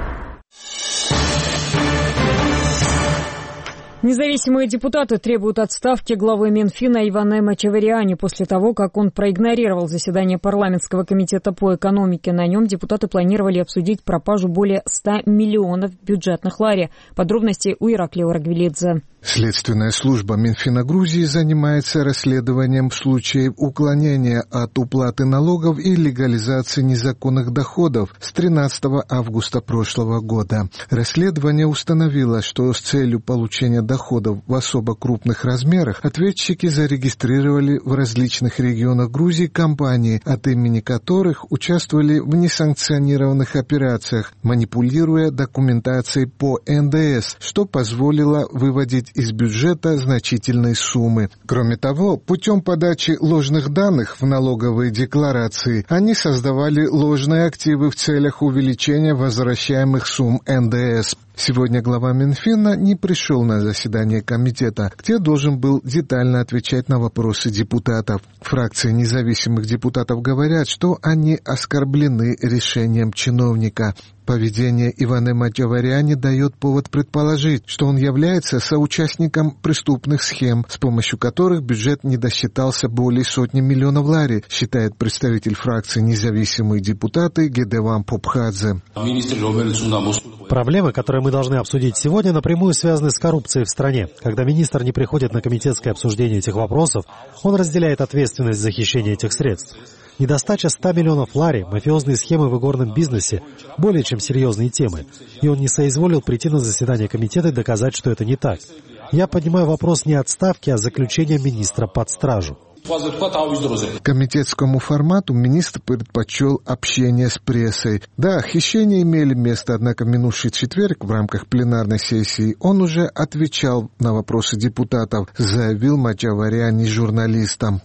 Независимые депутаты требуют отставки главы Минфина Иванема Чавериани после того, как он проигнорировал заседание парламентского комитета по экономике. На нем депутаты планировали обсудить пропажу более 100 миллионов бюджетных лари. Подробности у Ираклия Урагвилидзе. Следственная служба Минфина Грузии занимается расследованием случаев уклонения от уплаты налогов и легализации незаконных доходов с 13 августа прошлого года. Расследование установило, что с целью получения доходов в особо крупных размерах ответчики зарегистрировали в различных регионах Грузии компании, от имени которых участвовали в несанкционированных операциях, манипулируя документацией по НДС, что позволило выводить из бюджета значительные суммы. Кроме того, путем подачи ложных данных в налоговые декларации они создавали ложные активы в целях увеличения возвращаемых сумм НДС. Сегодня глава Минфина не пришел на заседание комитета, где должен был детально отвечать на вопросы депутатов. Фракции независимых депутатов говорят, что они оскорблены решением чиновника. Поведение Иванема Чавериани дает повод предположить, что он является соучастником преступных схем, с помощью которых бюджет не досчитался более 100 миллионов лари, считает представитель фракции независимые депутаты Гедеван Попхадзе. Проблемы, которые мы должны обсудить сегодня, напрямую связаны с коррупцией в стране. Когда министр не приходит на комитетское обсуждение этих вопросов, он разделяет ответственность за хищение этих средств. Недостача 100 миллионов лари, мафиозные схемы в игорном бизнесе – более чем серьезные темы. И он не соизволил прийти на заседание комитета и доказать, что это не так. Я поднимаю вопрос не отставки, а заключения министра под стражу. Комитетскому формату министр предпочел общение с прессой. Да, хищения имели место, однако в минувший четверг в рамках пленарной сессии он уже отвечал на вопросы депутатов, заявил Маджаваряни журналистам.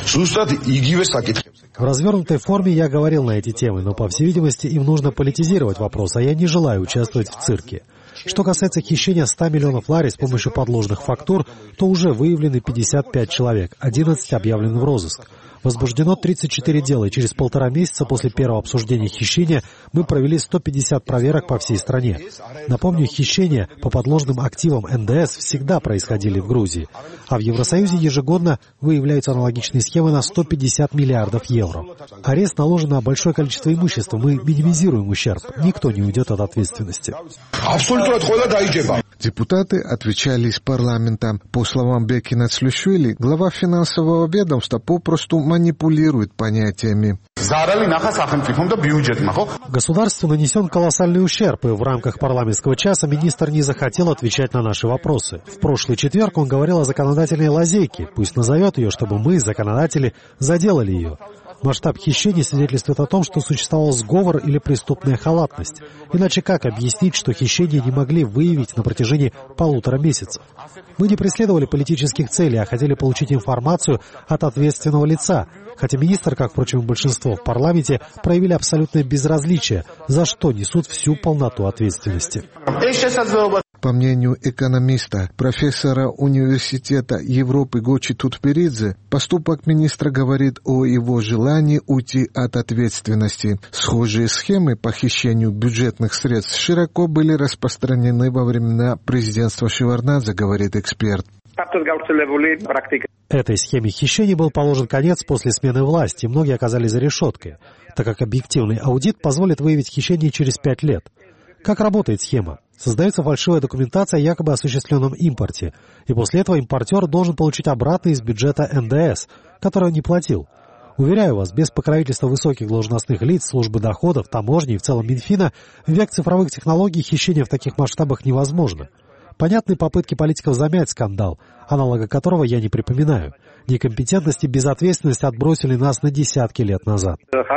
В развернутой форме я говорил на эти темы, но, по всей видимости, им нужно политизировать вопрос, а я не желаю участвовать в цирке. Что касается хищения 100 миллионов лари с помощью подложных фактур, то уже выявлены 55 человек, 11 объявлены в розыск. Возбуждено 34 дела, и через 1,5 месяца после первого обсуждения хищения мы провели 150 проверок по всей стране. Напомню, хищения по подложным активам НДС всегда происходили в Грузии, а в Евросоюзе ежегодно выявляются аналогичные схемы на 150 миллиардов евро. Арест наложен на большое количество имущества, мы минимизируем ущерб, никто не уйдет от ответственности. Депутаты отвечали из парламента. По словам Бекина Цлюшвили, глава финансового ведомства попросту манипулирует понятиями. Государству нанесен колоссальный ущерб, и в рамках парламентского часа министр не захотел отвечать на наши вопросы. В прошлый четверг он говорил о законодательной лазейке. Пусть назовет ее, чтобы мы, законодатели, заделали ее. Масштаб хищений свидетельствует о том, что существовал сговор или преступная халатность. Иначе как объяснить, что хищения не могли выявить на протяжении 1,5 месяцев? Мы не преследовали политических целей, а хотели получить информацию от ответственного лица. Хотя министр, как, впрочем, и большинство в парламенте, проявили абсолютное безразличие, за что несут всю полноту ответственности. По мнению экономиста, профессора Университета Европы Гочи Тутберидзе, поступок министра говорит о его желании уйти от ответственности. Схожие схемы по хищению бюджетных средств широко были распространены во времена президентства Шеварднадзе, говорит эксперт. Этой схеме хищений был положен конец после смены власти, и многие оказались за решеткой, так как объективный аудит позволит выявить хищение через 5 лет. Как работает схема? Создается фальшивая документация о якобы осуществленном импорте, и после этого импортер должен получить обратно из бюджета НДС, который он не платил. Уверяю вас, без покровительства высоких должностных лиц, службы доходов, таможни и в целом Минфина, в век цифровых технологий хищение в таких масштабах невозможно. Понятны попытки политиков замять скандал, аналога которого я не припоминаю. Некомпетентность и безответственность отбросили нас на десятки лет назад.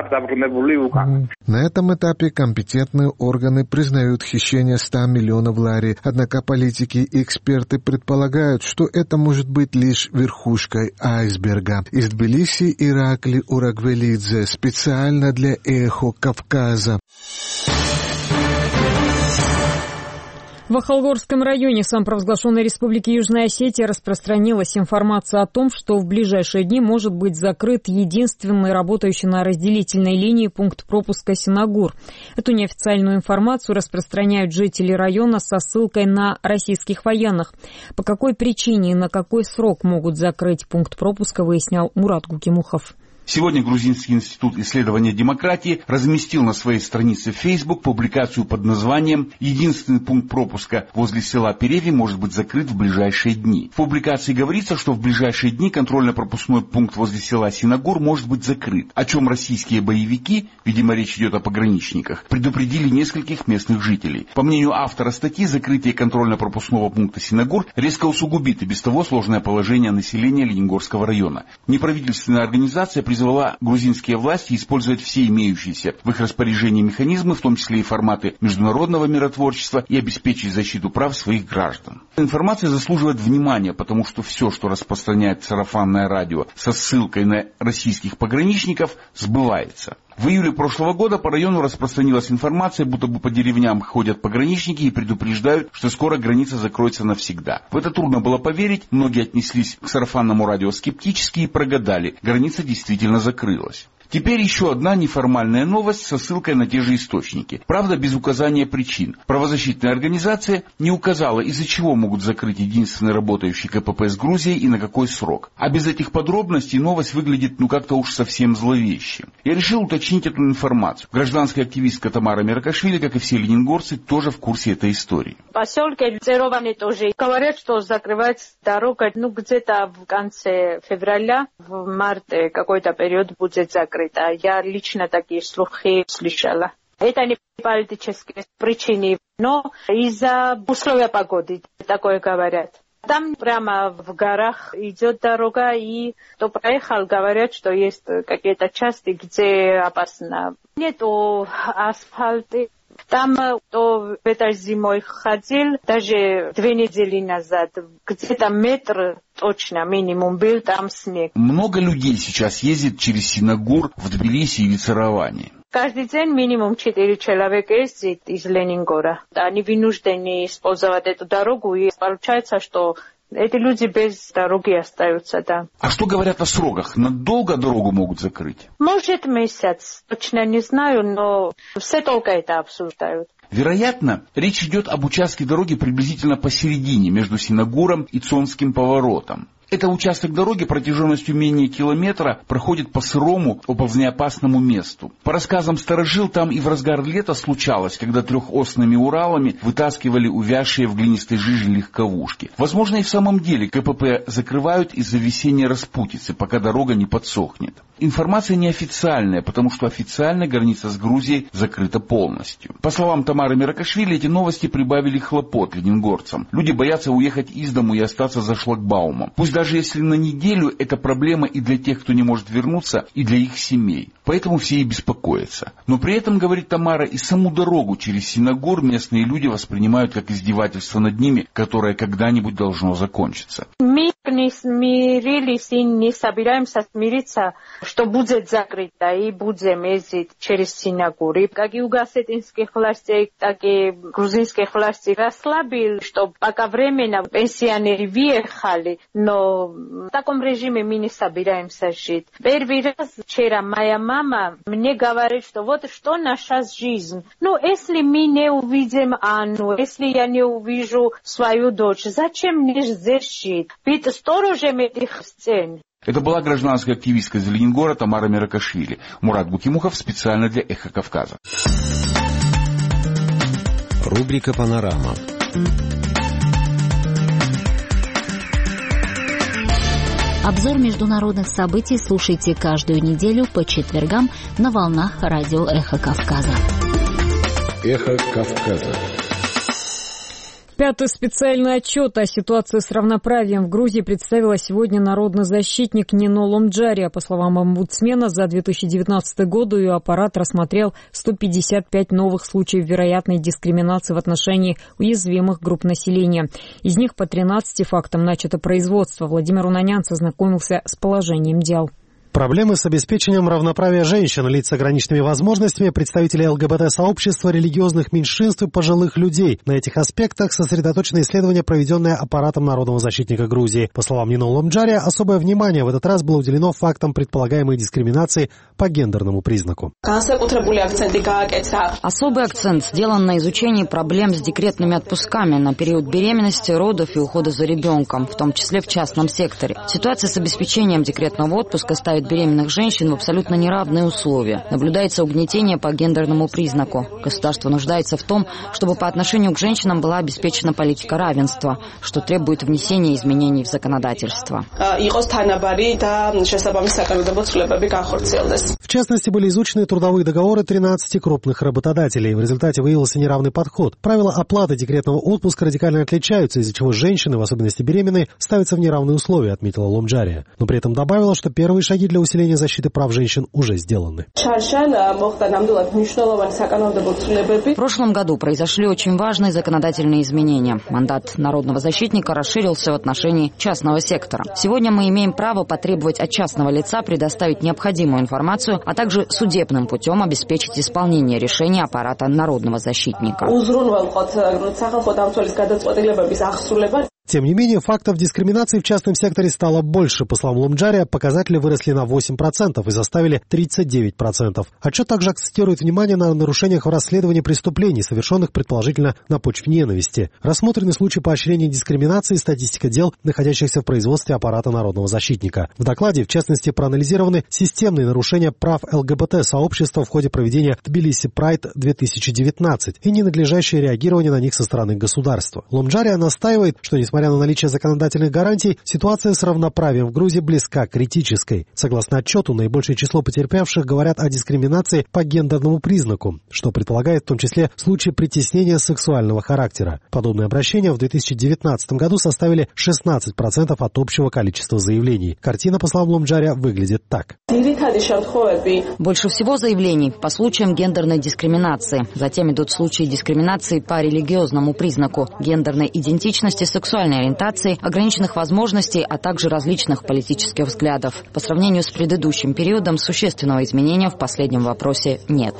На этом этапе компетентные органы признают хищение 100 миллионов лари. Однако политики и эксперты предполагают, что это может быть лишь верхушкой айсберга. Из Тбилиси Иракли Урагвелидзе специально для «Эхо Кавказа». В Ахалгорском районе самопровозглашенной Республики Южная Осетия распространилась информация о том, что в ближайшие дни может быть закрыт единственный работающий на разделительной линии пункт пропуска Синагур. Эту неофициальную информацию распространяют жители района со ссылкой на российских военных. По какой причине и на какой срок могут закрыть пункт пропуска, выяснял Мурат Гукимухов. Сегодня Грузинский институт исследования демократии разместил на своей странице в Facebook публикацию под названием «Единственный пункт пропуска возле села Переви может быть закрыт в ближайшие дни». В публикации говорится, что в ближайшие дни контрольно-пропускной пункт возле села Синагур может быть закрыт, о чем российские боевики, видимо речь идет о пограничниках, предупредили нескольких местных жителей. По мнению автора статьи, закрытие контрольно-пропускного пункта Синагур резко усугубит и без того сложное положение населения Лениногорского района. Неправительственная организация призвала грузинские власти использовать все имеющиеся в их распоряжении механизмы, в том числе и форматы международного миротворчества, и обеспечить защиту прав своих граждан. Информация заслуживает внимания, потому что все, что распространяет сарафанное радио со ссылкой на российских пограничников, сбывается. В июле прошлого года по району распространилась информация, будто бы по деревням ходят пограничники и предупреждают, что скоро граница закроется навсегда. В это трудно было поверить, многие отнеслись к сарафанному радио скептически и прогадали. Граница действительно закрылась. Теперь еще одна неформальная новость со ссылкой на те же источники. Правда, без указания причин. Правозащитная организация не указала, из-за чего могут закрыть единственный работающий КПП с Грузией и на какой срок. А без этих подробностей новость выглядит как-то уж совсем зловеще. Я решил уточнить эту информацию. Гражданская активистка Тамара Меркашвили, как и все ленингорцы, тоже в курсе этой истории. В поселке Цероване тоже говорят, что закрывается дорога, где-то в конце февраля, в марте какой-то период будет закрыт. Я лично такие слухи слышала. Это не политические причины, но из-за условия погоды такое говорят. Там прямо в горах идет дорога, и кто проехал, говорят, что есть какие-то части, где опасно. Нету асфальта. Там, кто этой зимой ходил, даже 2 недели назад, где-то метр точно минимум был там снег. Много людей сейчас ездит через Синагур в Тбилиси и Вицероване. Каждый день минимум 4 человека ездит из Ленинграда. Они вынуждены использовать эту дорогу, и получается, что эти люди без дороги остаются, да. А что говорят о сроках? Надолго дорогу могут закрыть? Может, месяц. Точно не знаю, но все только это обсуждают. Вероятно, речь идет об участке дороги приблизительно посередине, между Синагуром и Цонским поворотом. Этот участок дороги протяженностью менее километра проходит по сырому, оползнеопасному месту. По рассказам старожил, там и в разгар лета случалось, когда трехосными Уралами вытаскивали увязшие в глинистой жиже легковушки. Возможно, и в самом деле КПП закрывают из-за весенней распутицы, пока дорога не подсохнет. Информация неофициальная, потому что официально граница с Грузией закрыта полностью. По словам Тамары Меракашвили, эти новости прибавили хлопот ленингорцам. Люди боятся уехать из дому и остаться за шлагбаумом. Пусть даже если на неделю, это проблема и для тех, кто не может вернуться, и для их семей. Поэтому все и беспокоятся. Но при этом, говорит Тамара, и саму дорогу через Синагур местные люди воспринимают как издевательство над ними, которое когда-нибудь должно закончиться. Мы не смирились и не собираемся смириться, что будет закрыто, и будем ездить через Синагур. И как и у осетинских властей, так и грузинских властей расслабили, что пока временно пенсионеры въехали, но в таком режиме мы не собираемся жить. Первый раз вчера моя мама мне говорит, что вот что наша жизнь. Ну, если мы не увидим Анну, если я не увижу свою дочь, зачем мне здесь жить? Быть сторожем этих стен. Это была гражданская активистка из Ленинграда Тамара Меракашвили. Мурат Букимухов специально для «Эхо Кавказа». Рубрика «Панорама». Обзор международных событий слушайте каждую неделю по четвергам на волнах радио «Эхо Кавказа». «Эхо Кавказа». 5-й специальный отчет о ситуации с равноправием в Грузии представила сегодня народный защитник Нино Ломджария. По словам омбудсмена, за 2019 год ее аппарат рассмотрел 155 новых случаев вероятной дискриминации в отношении уязвимых групп населения. Из них по 13 фактам начато производство. Владимир Унанянц ознакомился с положением дел. Проблемы с обеспечением равноправия женщин, лиц с ограниченными возможностями, представителей ЛГБТ-сообщества, религиозных меньшинств и пожилых людей. На этих аспектах сосредоточено исследование, проведенное аппаратом Народного защитника Грузии. По словам Нино Ломджария, особое внимание в этот раз было уделено фактам предполагаемой дискриминации по гендерному признаку. Особый акцент сделан на изучении проблем с декретными отпусками на период беременности, родов и ухода за ребенком, в том числе в частном секторе. Ситуация с обеспечением декретного отпуска ставит беременных женщин в абсолютно неравные условия. Наблюдается угнетение по гендерному признаку. Государство нуждается в том, чтобы по отношению к женщинам была обеспечена политика равенства, что требует внесения изменений в законодательство. В частности, были изучены трудовые договоры 13 крупных работодателей. В результате выявился неравный подход. Правила оплаты декретного отпуска радикально отличаются, из-за чего женщины, в особенности беременные, ставятся в неравные условия, отметила Ломджария. Но при этом добавила, что первые шаги для усиления защиты прав женщин уже сделаны. В прошлом году произошли очень важные законодательные изменения. Мандат народного защитника расширился в отношении частного сектора. Сегодня мы имеем право потребовать от частного лица предоставить необходимую информацию, а также судебным путем обеспечить исполнение решения аппарата народного защитника. Тем не менее, фактов дискриминации в частном секторе стало больше. По словам Ломджария, показатели выросли на 8% и составили 39%. Отчет также акцентирует внимание на нарушениях в расследовании преступлений, совершенных предположительно на почве ненависти. Рассмотрены случаи поощрения дискриминации и статистика дел, находящихся в производстве аппарата народного защитника. В докладе, в частности, проанализированы системные нарушения прав ЛГБТ-сообщества в ходе проведения Тбилиси Прайд 2019 и ненадлежащее реагирование на них со стороны государства. Ломджария настаивает, что, несмотря несмотря на наличие законодательных гарантий, ситуация с равноправием в Грузии близка к критической. Согласно отчету, наибольшее число потерпевших говорят о дискриминации по гендерному признаку, что предполагает в том числе случаи притеснения сексуального характера. Подобные обращения в 2019 году составили 16% от общего количества заявлений. Картина, по словам Ломджаря, выглядит так. Больше всего заявлений по случаям гендерной дискриминации. Затем идут случаи дискриминации по религиозному признаку, гендерной идентичности, сексуальной ориентации, ограниченных возможностей, а также различных политических взглядов. По сравнению с предыдущим периодом существенного изменения в последнем вопросе нет.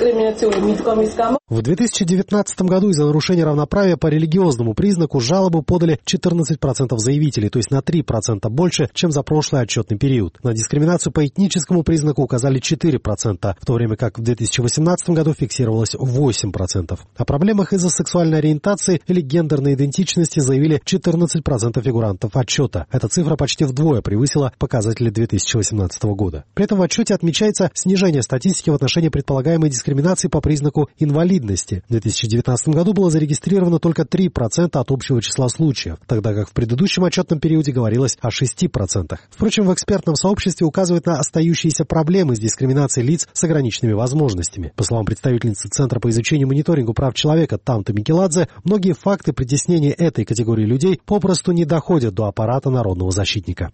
В 2019 году из-за нарушения равноправия по религиозному признаку жалобу подали 14% заявителей, то есть на 3% больше, чем за прошлый отчетный период. На дискриминацию по этническому признаку указали 4%, в то время как в 2018 году фиксировалось 8%. О проблемах из-за сексуальной ориентации или гендерной идентичности заявили 14% фигурантов отчета. Эта цифра почти вдвое превысила показатели 2018 года. При этом в отчете отмечается снижение статистики в отношении предполагаемой дискриминации по признаку инвалидности. В 2019 году было зарегистрировано только 3% от общего числа случаев, тогда как в предыдущем отчетном периоде говорилось о 6%. Впрочем, в экспертном сообществе указывают на остающиеся проблемы с дискриминацией лиц с ограниченными возможностями. По словам представительницы Центра по изучению и мониторингу прав человека Тамты Микеладзе, многие факты притеснения этой категории людей попросту не доходят до аппарата народного защитника.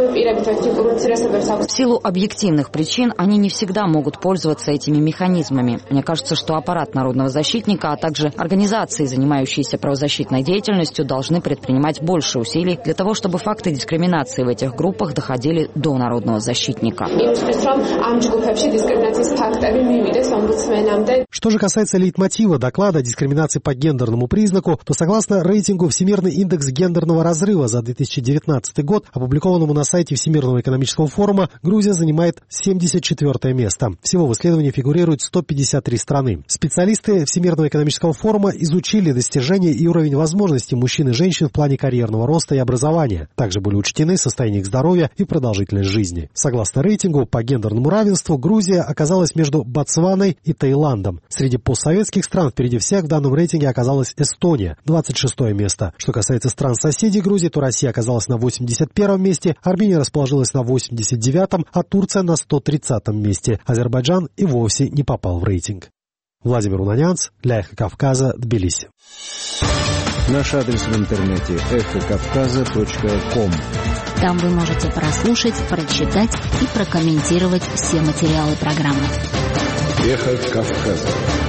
В силу объективных причин они не всегда могут пользоваться этими механизмами. Мне кажется, что аппарат народного защитника, а также организации, занимающиеся правозащитной деятельностью, должны предпринимать больше усилий для того, чтобы факты дискриминации в этих группах доходили до народного защитника. Что же касается лейтмотива доклада о дискриминации по гендерному признаку, то согласно рейтингу «Всемирный индекс гендерного разрыва» за 2019 год, опубликованному на сайте Всемирного экономического форума, Грузия занимает 74 место. Всего в исследовании фигурирует 153 страны. Специалисты Всемирного экономического форума изучили достижения и уровень возможностей мужчин и женщин в плане карьерного роста и образования. Также были учтены состояние их здоровья и продолжительность жизни. Согласно рейтингу по гендерному равенству, Грузия оказалась между Ботсваной и Таиландом. Среди постсоветских стран впереди всех в данном рейтинге оказалась Эстония, 26 место. Что касается стран-соседей Грузии, то Россия оказалась на 81 месте, Армения расположилась на 89-м, а Турция на 130-м месте. Азербайджан и вовсе не попал в рейтинг. Владимир Унанянц, для «Эхо Кавказа», Тбилиси. Наш адрес в интернете эхокавказа.ком. Там вы можете прослушать, прочитать и прокомментировать все материалы программы. Эхо Кавказа.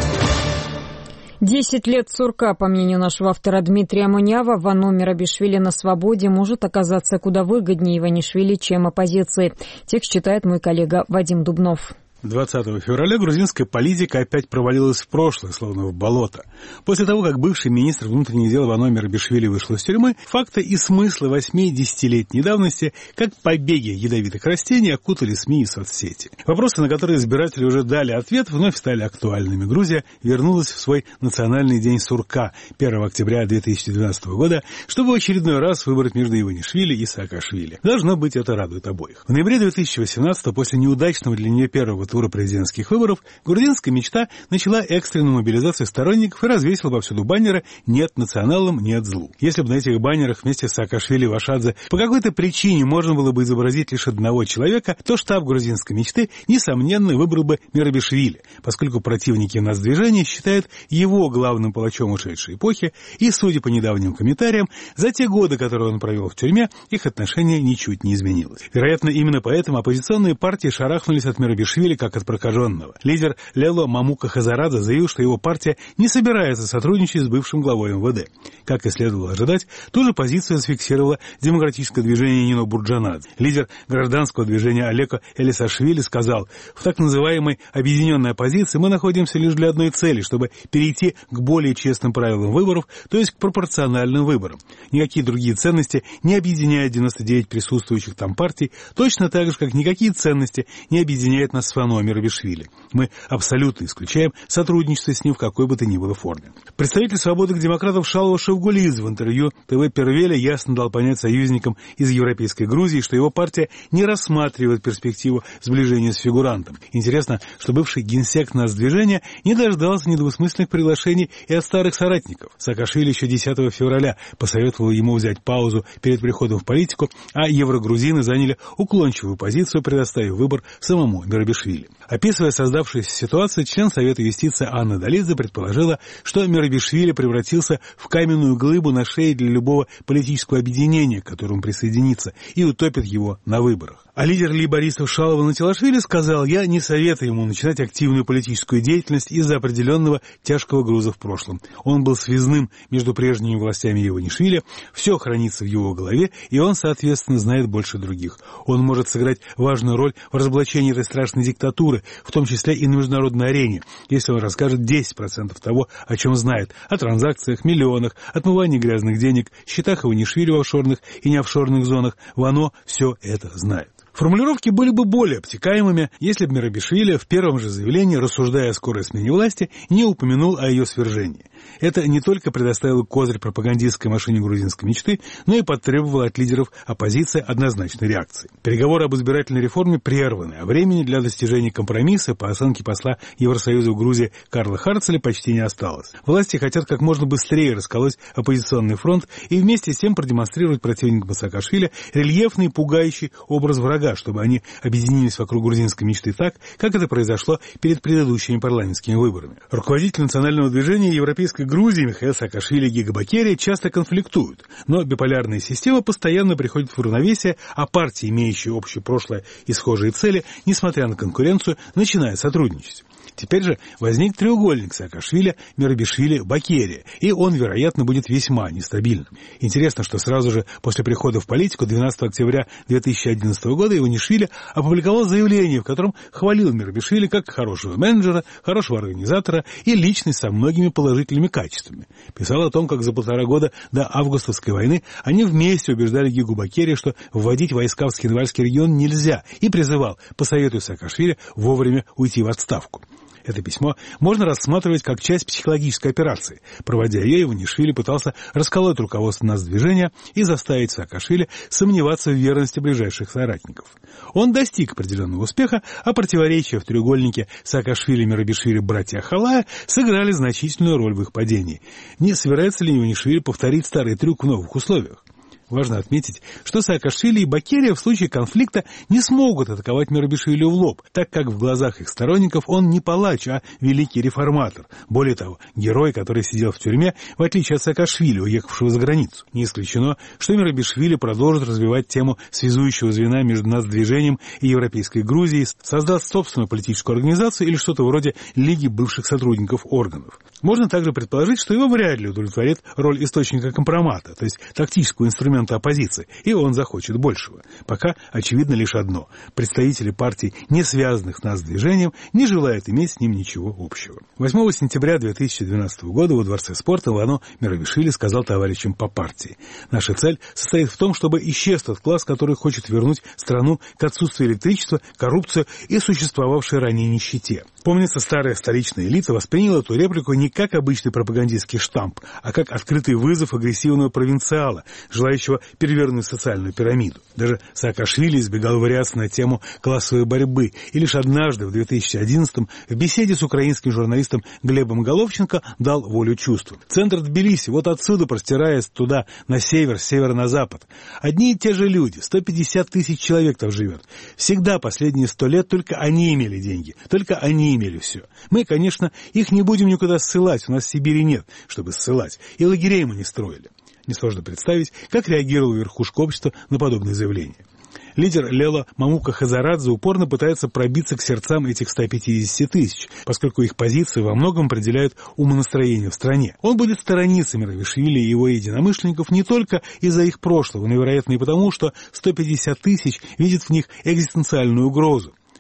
10 лет сурка, по мнению нашего автора Дмитрия Мунява, Вано Мерабишвили на свободе может оказаться куда выгоднее Иванишвили, чем оппозиции. Текст читает мой коллега Вадим Дубнов. 20 февраля грузинская политика опять провалилась в прошлое, словно в болото. После того, как бывший министр внутренних дел Вано Мерабишвили вышел из тюрьмы, факты и смыслы 8-10-летней давности, как побеги ядовитых растений, окутали СМИ и соцсети. Вопросы, на которые избиратели уже дали ответ, вновь стали актуальными. Грузия вернулась в свой национальный день сурка 1 октября 2012 года, чтобы в очередной раз выбрать между Иванишвили и Саакашвили. Должно быть, это радует обоих. В ноябре 2018, после неудачного для нее первого тура президентских выборов, грузинская мечта начала экстренную мобилизацию сторонников и развесила повсюду баннеры «Нет националам, нет злу». Если бы на этих баннерах вместе с Саакашвили и Вашадзе по какой-то причине можно было бы изобразить лишь одного человека, то штаб грузинской мечты, несомненно, выбрал бы Мерабишвили, поскольку противники нацдвижения считают его главным палачом ушедшей эпохи, и, судя по недавним комментариям, за те годы, которые он провел в тюрьме, их отношение ничуть не изменилось. Вероятно, именно поэтому оппозиционные партии шарахнулись от Мерабишвили как от прокаженного. Лидер Лело Мамука Хазарадзе заявил, что его партия не собирается сотрудничать с бывшим главой МВД. Как и следовало ожидать, ту же позицию зафиксировало демократическое движение Нино Бурджанадзе. Лидер гражданского движения Олеко Элисашвили сказал: в так называемой объединенной оппозиции мы находимся лишь для одной цели, чтобы перейти к более честным правилам выборов, то есть к пропорциональным выборам. Никакие другие ценности не объединяют 99 присутствующих там партий, точно так же, как никакие ценности не объединяют нас с вами сторону Мирабишвили. Мы абсолютно исключаем сотрудничество с ним в какой бы то ни было форме. Представитель свободных демократов Шалва Шевгулидзе в интервью ТВ Первеля ясно дал понять союзникам из Европейской Грузии, что его партия не рассматривает перспективу сближения с фигурантом. Интересно, что бывший генсек Нацдвижения не дождался недвусмысленных приглашений и от старых соратников. Саакашвили еще 10 февраля посоветовал ему взять паузу перед приходом в политику, а еврогрузины заняли уклончивую позицию, предоставив выбор самому Мирабишвили. Описывая создавшуюся ситуацию, член Совета юстиции Анна Долидзе предположила, что Мирабишвили превратился в каменную глыбу на шее для любого политического объединения, к которому присоединится, и утопит его на выборах. А лидер лейбористов Шалва Натилашвили сказал: «Я не советую ему начинать активную политическую деятельность из-за определенного тяжкого груза в прошлом. Он был связным между прежними властями Иванишвили, все хранится в его голове, и он, соответственно, знает больше других. Он может сыграть важную роль в разоблачении этой страшной диктатуры, в том числе и на международной арене, если он расскажет 10% того, о чем знает, о транзакциях, миллионах, отмывании грязных денег, счетах Иванишвили в офшорных и неофшорных зонах. Вано все это знает». Формулировки были бы более обтекаемыми, если бы Мирабишвили в первом же заявлении, рассуждая о скорой смене власти, не упомянул о ее свержении. Это не только предоставило козырь пропагандистской машине грузинской мечты, но и потребовало от лидеров оппозиции однозначной реакции. Переговоры об избирательной реформе прерваны, а времени для достижения компромисса, по оценке посла Евросоюза в Грузии Карла Харцеля, почти не осталось. Власти хотят как можно быстрее расколоть оппозиционный фронт и вместе с тем продемонстрировать противникам Саакашвили рельефный и пугающий образ врага, чтобы они объединились вокруг грузинской мечты так, как это произошло перед предыдущими парламентскими выборами. Руководитель национального движения Европейской Грузии Михаил Саакашвили и Гига Бакерия часто конфликтуют, но биполярная система постоянно приходит в равновесие, а партии, имеющие общее прошлое и схожие цели, несмотря на конкуренцию, начинают сотрудничать. Теперь же возник треугольник Саакашвили, Мирабишвили, Бакерия, и он, вероятно, будет весьма нестабильным. Интересно, что сразу же после прихода в политику 12 октября 2011 года Иванишвили опубликовал заявление, в котором хвалил Мирабишвили как хорошего менеджера, хорошего организатора и личность со многими положительными качествами. Писал о том, как за 1,5 года до августовской войны они вместе убеждали Гигу Бакерия, что вводить войска в Скинвальский регион нельзя, и призывал, по совету Саакашвили, вовремя уйти в отставку. Это письмо можно рассматривать как часть психологической операции. Проводя ее, Иванишвили пытался расколоть руководство Нацдвижения и заставить Саакашвили сомневаться в верности ближайших соратников. Он достиг определенного успеха, а противоречия в треугольнике Саакашвили-Мирабишвили-братья Халая сыграли значительную роль в их падении. Не собирается ли Иванишвили повторить старый трюк в новых условиях? Важно отметить, что Саакашвили и Бакерия в случае конфликта не смогут атаковать Мирабишвили в лоб, так как в глазах их сторонников он не палач, а великий реформатор. Более того, герой, который сидел в тюрьме, в отличие от Саакашвили, уехавшего за границу. Не исключено, что Мирабишвили продолжит развивать тему связующего звена между Нацдвижением и Европейской Грузией, создаст собственную политическую организацию или что-то вроде Лиги бывших сотрудников органов. Можно также предположить, что его вряд ли удовлетворит роль источника компромата, то есть тактического инструмента оппозиции, и он захочет большего. Пока очевидно лишь одно – представители партий, не связанных с Нацдвижением, не желают иметь с ним ничего общего. 8 сентября 2012 года во Дворце спорта Вано Мирабишвили сказал товарищам по партии: «Наша цель состоит в том, чтобы исчез тот класс, который хочет вернуть страну к отсутствию электричества, коррупцию и существовавшей ранее нищете». Помнится, старая столичная элита восприняла эту реплику не как обычный пропагандистский штамп, а как открытый вызов агрессивного провинциала, желающего перевернуть социальную пирамиду. Даже Саакашвили избегал вариаций на тему классовой борьбы, и лишь однажды, в 2011-м, в беседе с украинским журналистом Глебом Головченко дал волю чувству. Центр Тбилиси, вот отсюда, простираясь туда, на север, с севера на запад. Одни и те же люди, 150 тысяч человек там живет. Всегда последние 100 лет только они имели деньги, только они имели все. Мы, конечно, их не будем никуда ссылать, у нас в Сибири нет, чтобы ссылать, и лагерей мы не строили. Несложно представить, как реагировала верхушка общества на подобные заявления. Лидер Лело Мамука Хазарадзе упорно пытается пробиться к сердцам этих 150 тысяч, поскольку их позиции во многом определяют умонастроение в стране. Он будет сторониться Мирабишвили и его единомышленников не только из-за их прошлого, но, вероятно, и потому, что 150 тысяч видят в них экзистенциальную угрозу.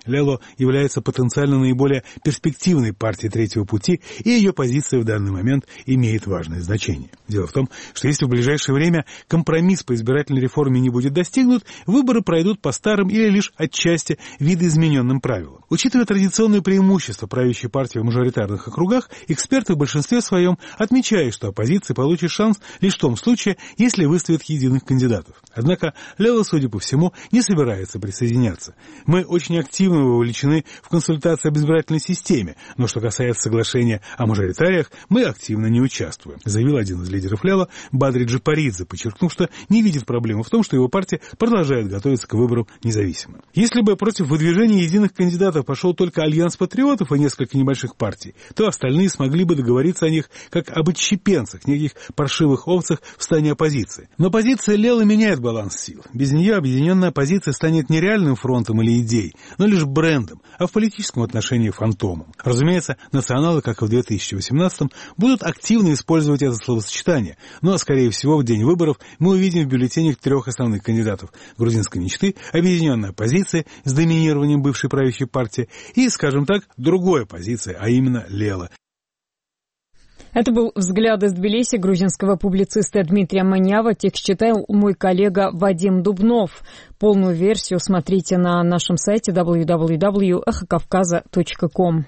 Лело является потенциально наиболее перспективной партией Третьего пути, и ее позиция в данный момент имеет важное значение. Дело в том, что если в ближайшее время компромисс по избирательной реформе не будет достигнут, выборы пройдут по старым или лишь отчасти видоизмененным правилам. Учитывая традиционные преимущества правящей партии в мажоритарных округах, эксперты в большинстве своем отмечают, что оппозиция получит шанс лишь в том случае, если выставит единых кандидатов. Однако Лело, судя по всему, не собирается присоединяться. «Мы очень активно вовлечены в консультации об избирательной системе, но что касается соглашения о мажоритариях, мы активно не участвуем», заявил один из лидеров Лело Бадри Джапаридзе, подчеркнув, что не видит проблемы в том, что его партия продолжает готовиться к выборам независимо. Если бы против выдвижения единых кандидатов пошел только Альянс патриотов и несколько небольших партий, то остальные смогли бы договориться о них как об отщепенцах, неких паршивых овцах в стане оппозиции. Но позиция Лело меняет баланс сил. Без нее объединенная оппозиция станет не реальным фронтом или идеей, но лишь брендом, а в политическом отношении фантомом. Разумеется, националы, как и в 2018-м, будут активно использовать это словосочетание, но, скорее всего, в день выборов мы увидим в бюллетенях 3 основных кандидатов – грузинской мечты, объединенной оппозиции с доминированием бывшей правящей партии и, скажем так, другой оппозиции, а именно Лело. Это был взгляд из Тбилиси грузинского публициста Дмитрия Манява. Текст читал мой коллега Вадим Дубнов. Полную версию смотрите на нашем сайте www.эхокавказа.ком.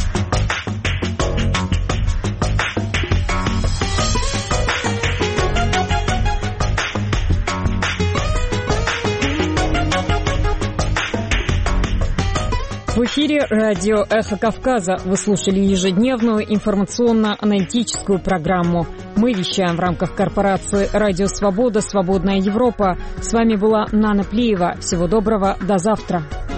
В эфире радио «Эхо Кавказа». Вы слушали ежедневную информационно-аналитическую программу. Мы вещаем в рамках корпорации «Радио Свобода. Свободная Европа». С вами была Нана Плиева. Всего доброго. До завтра.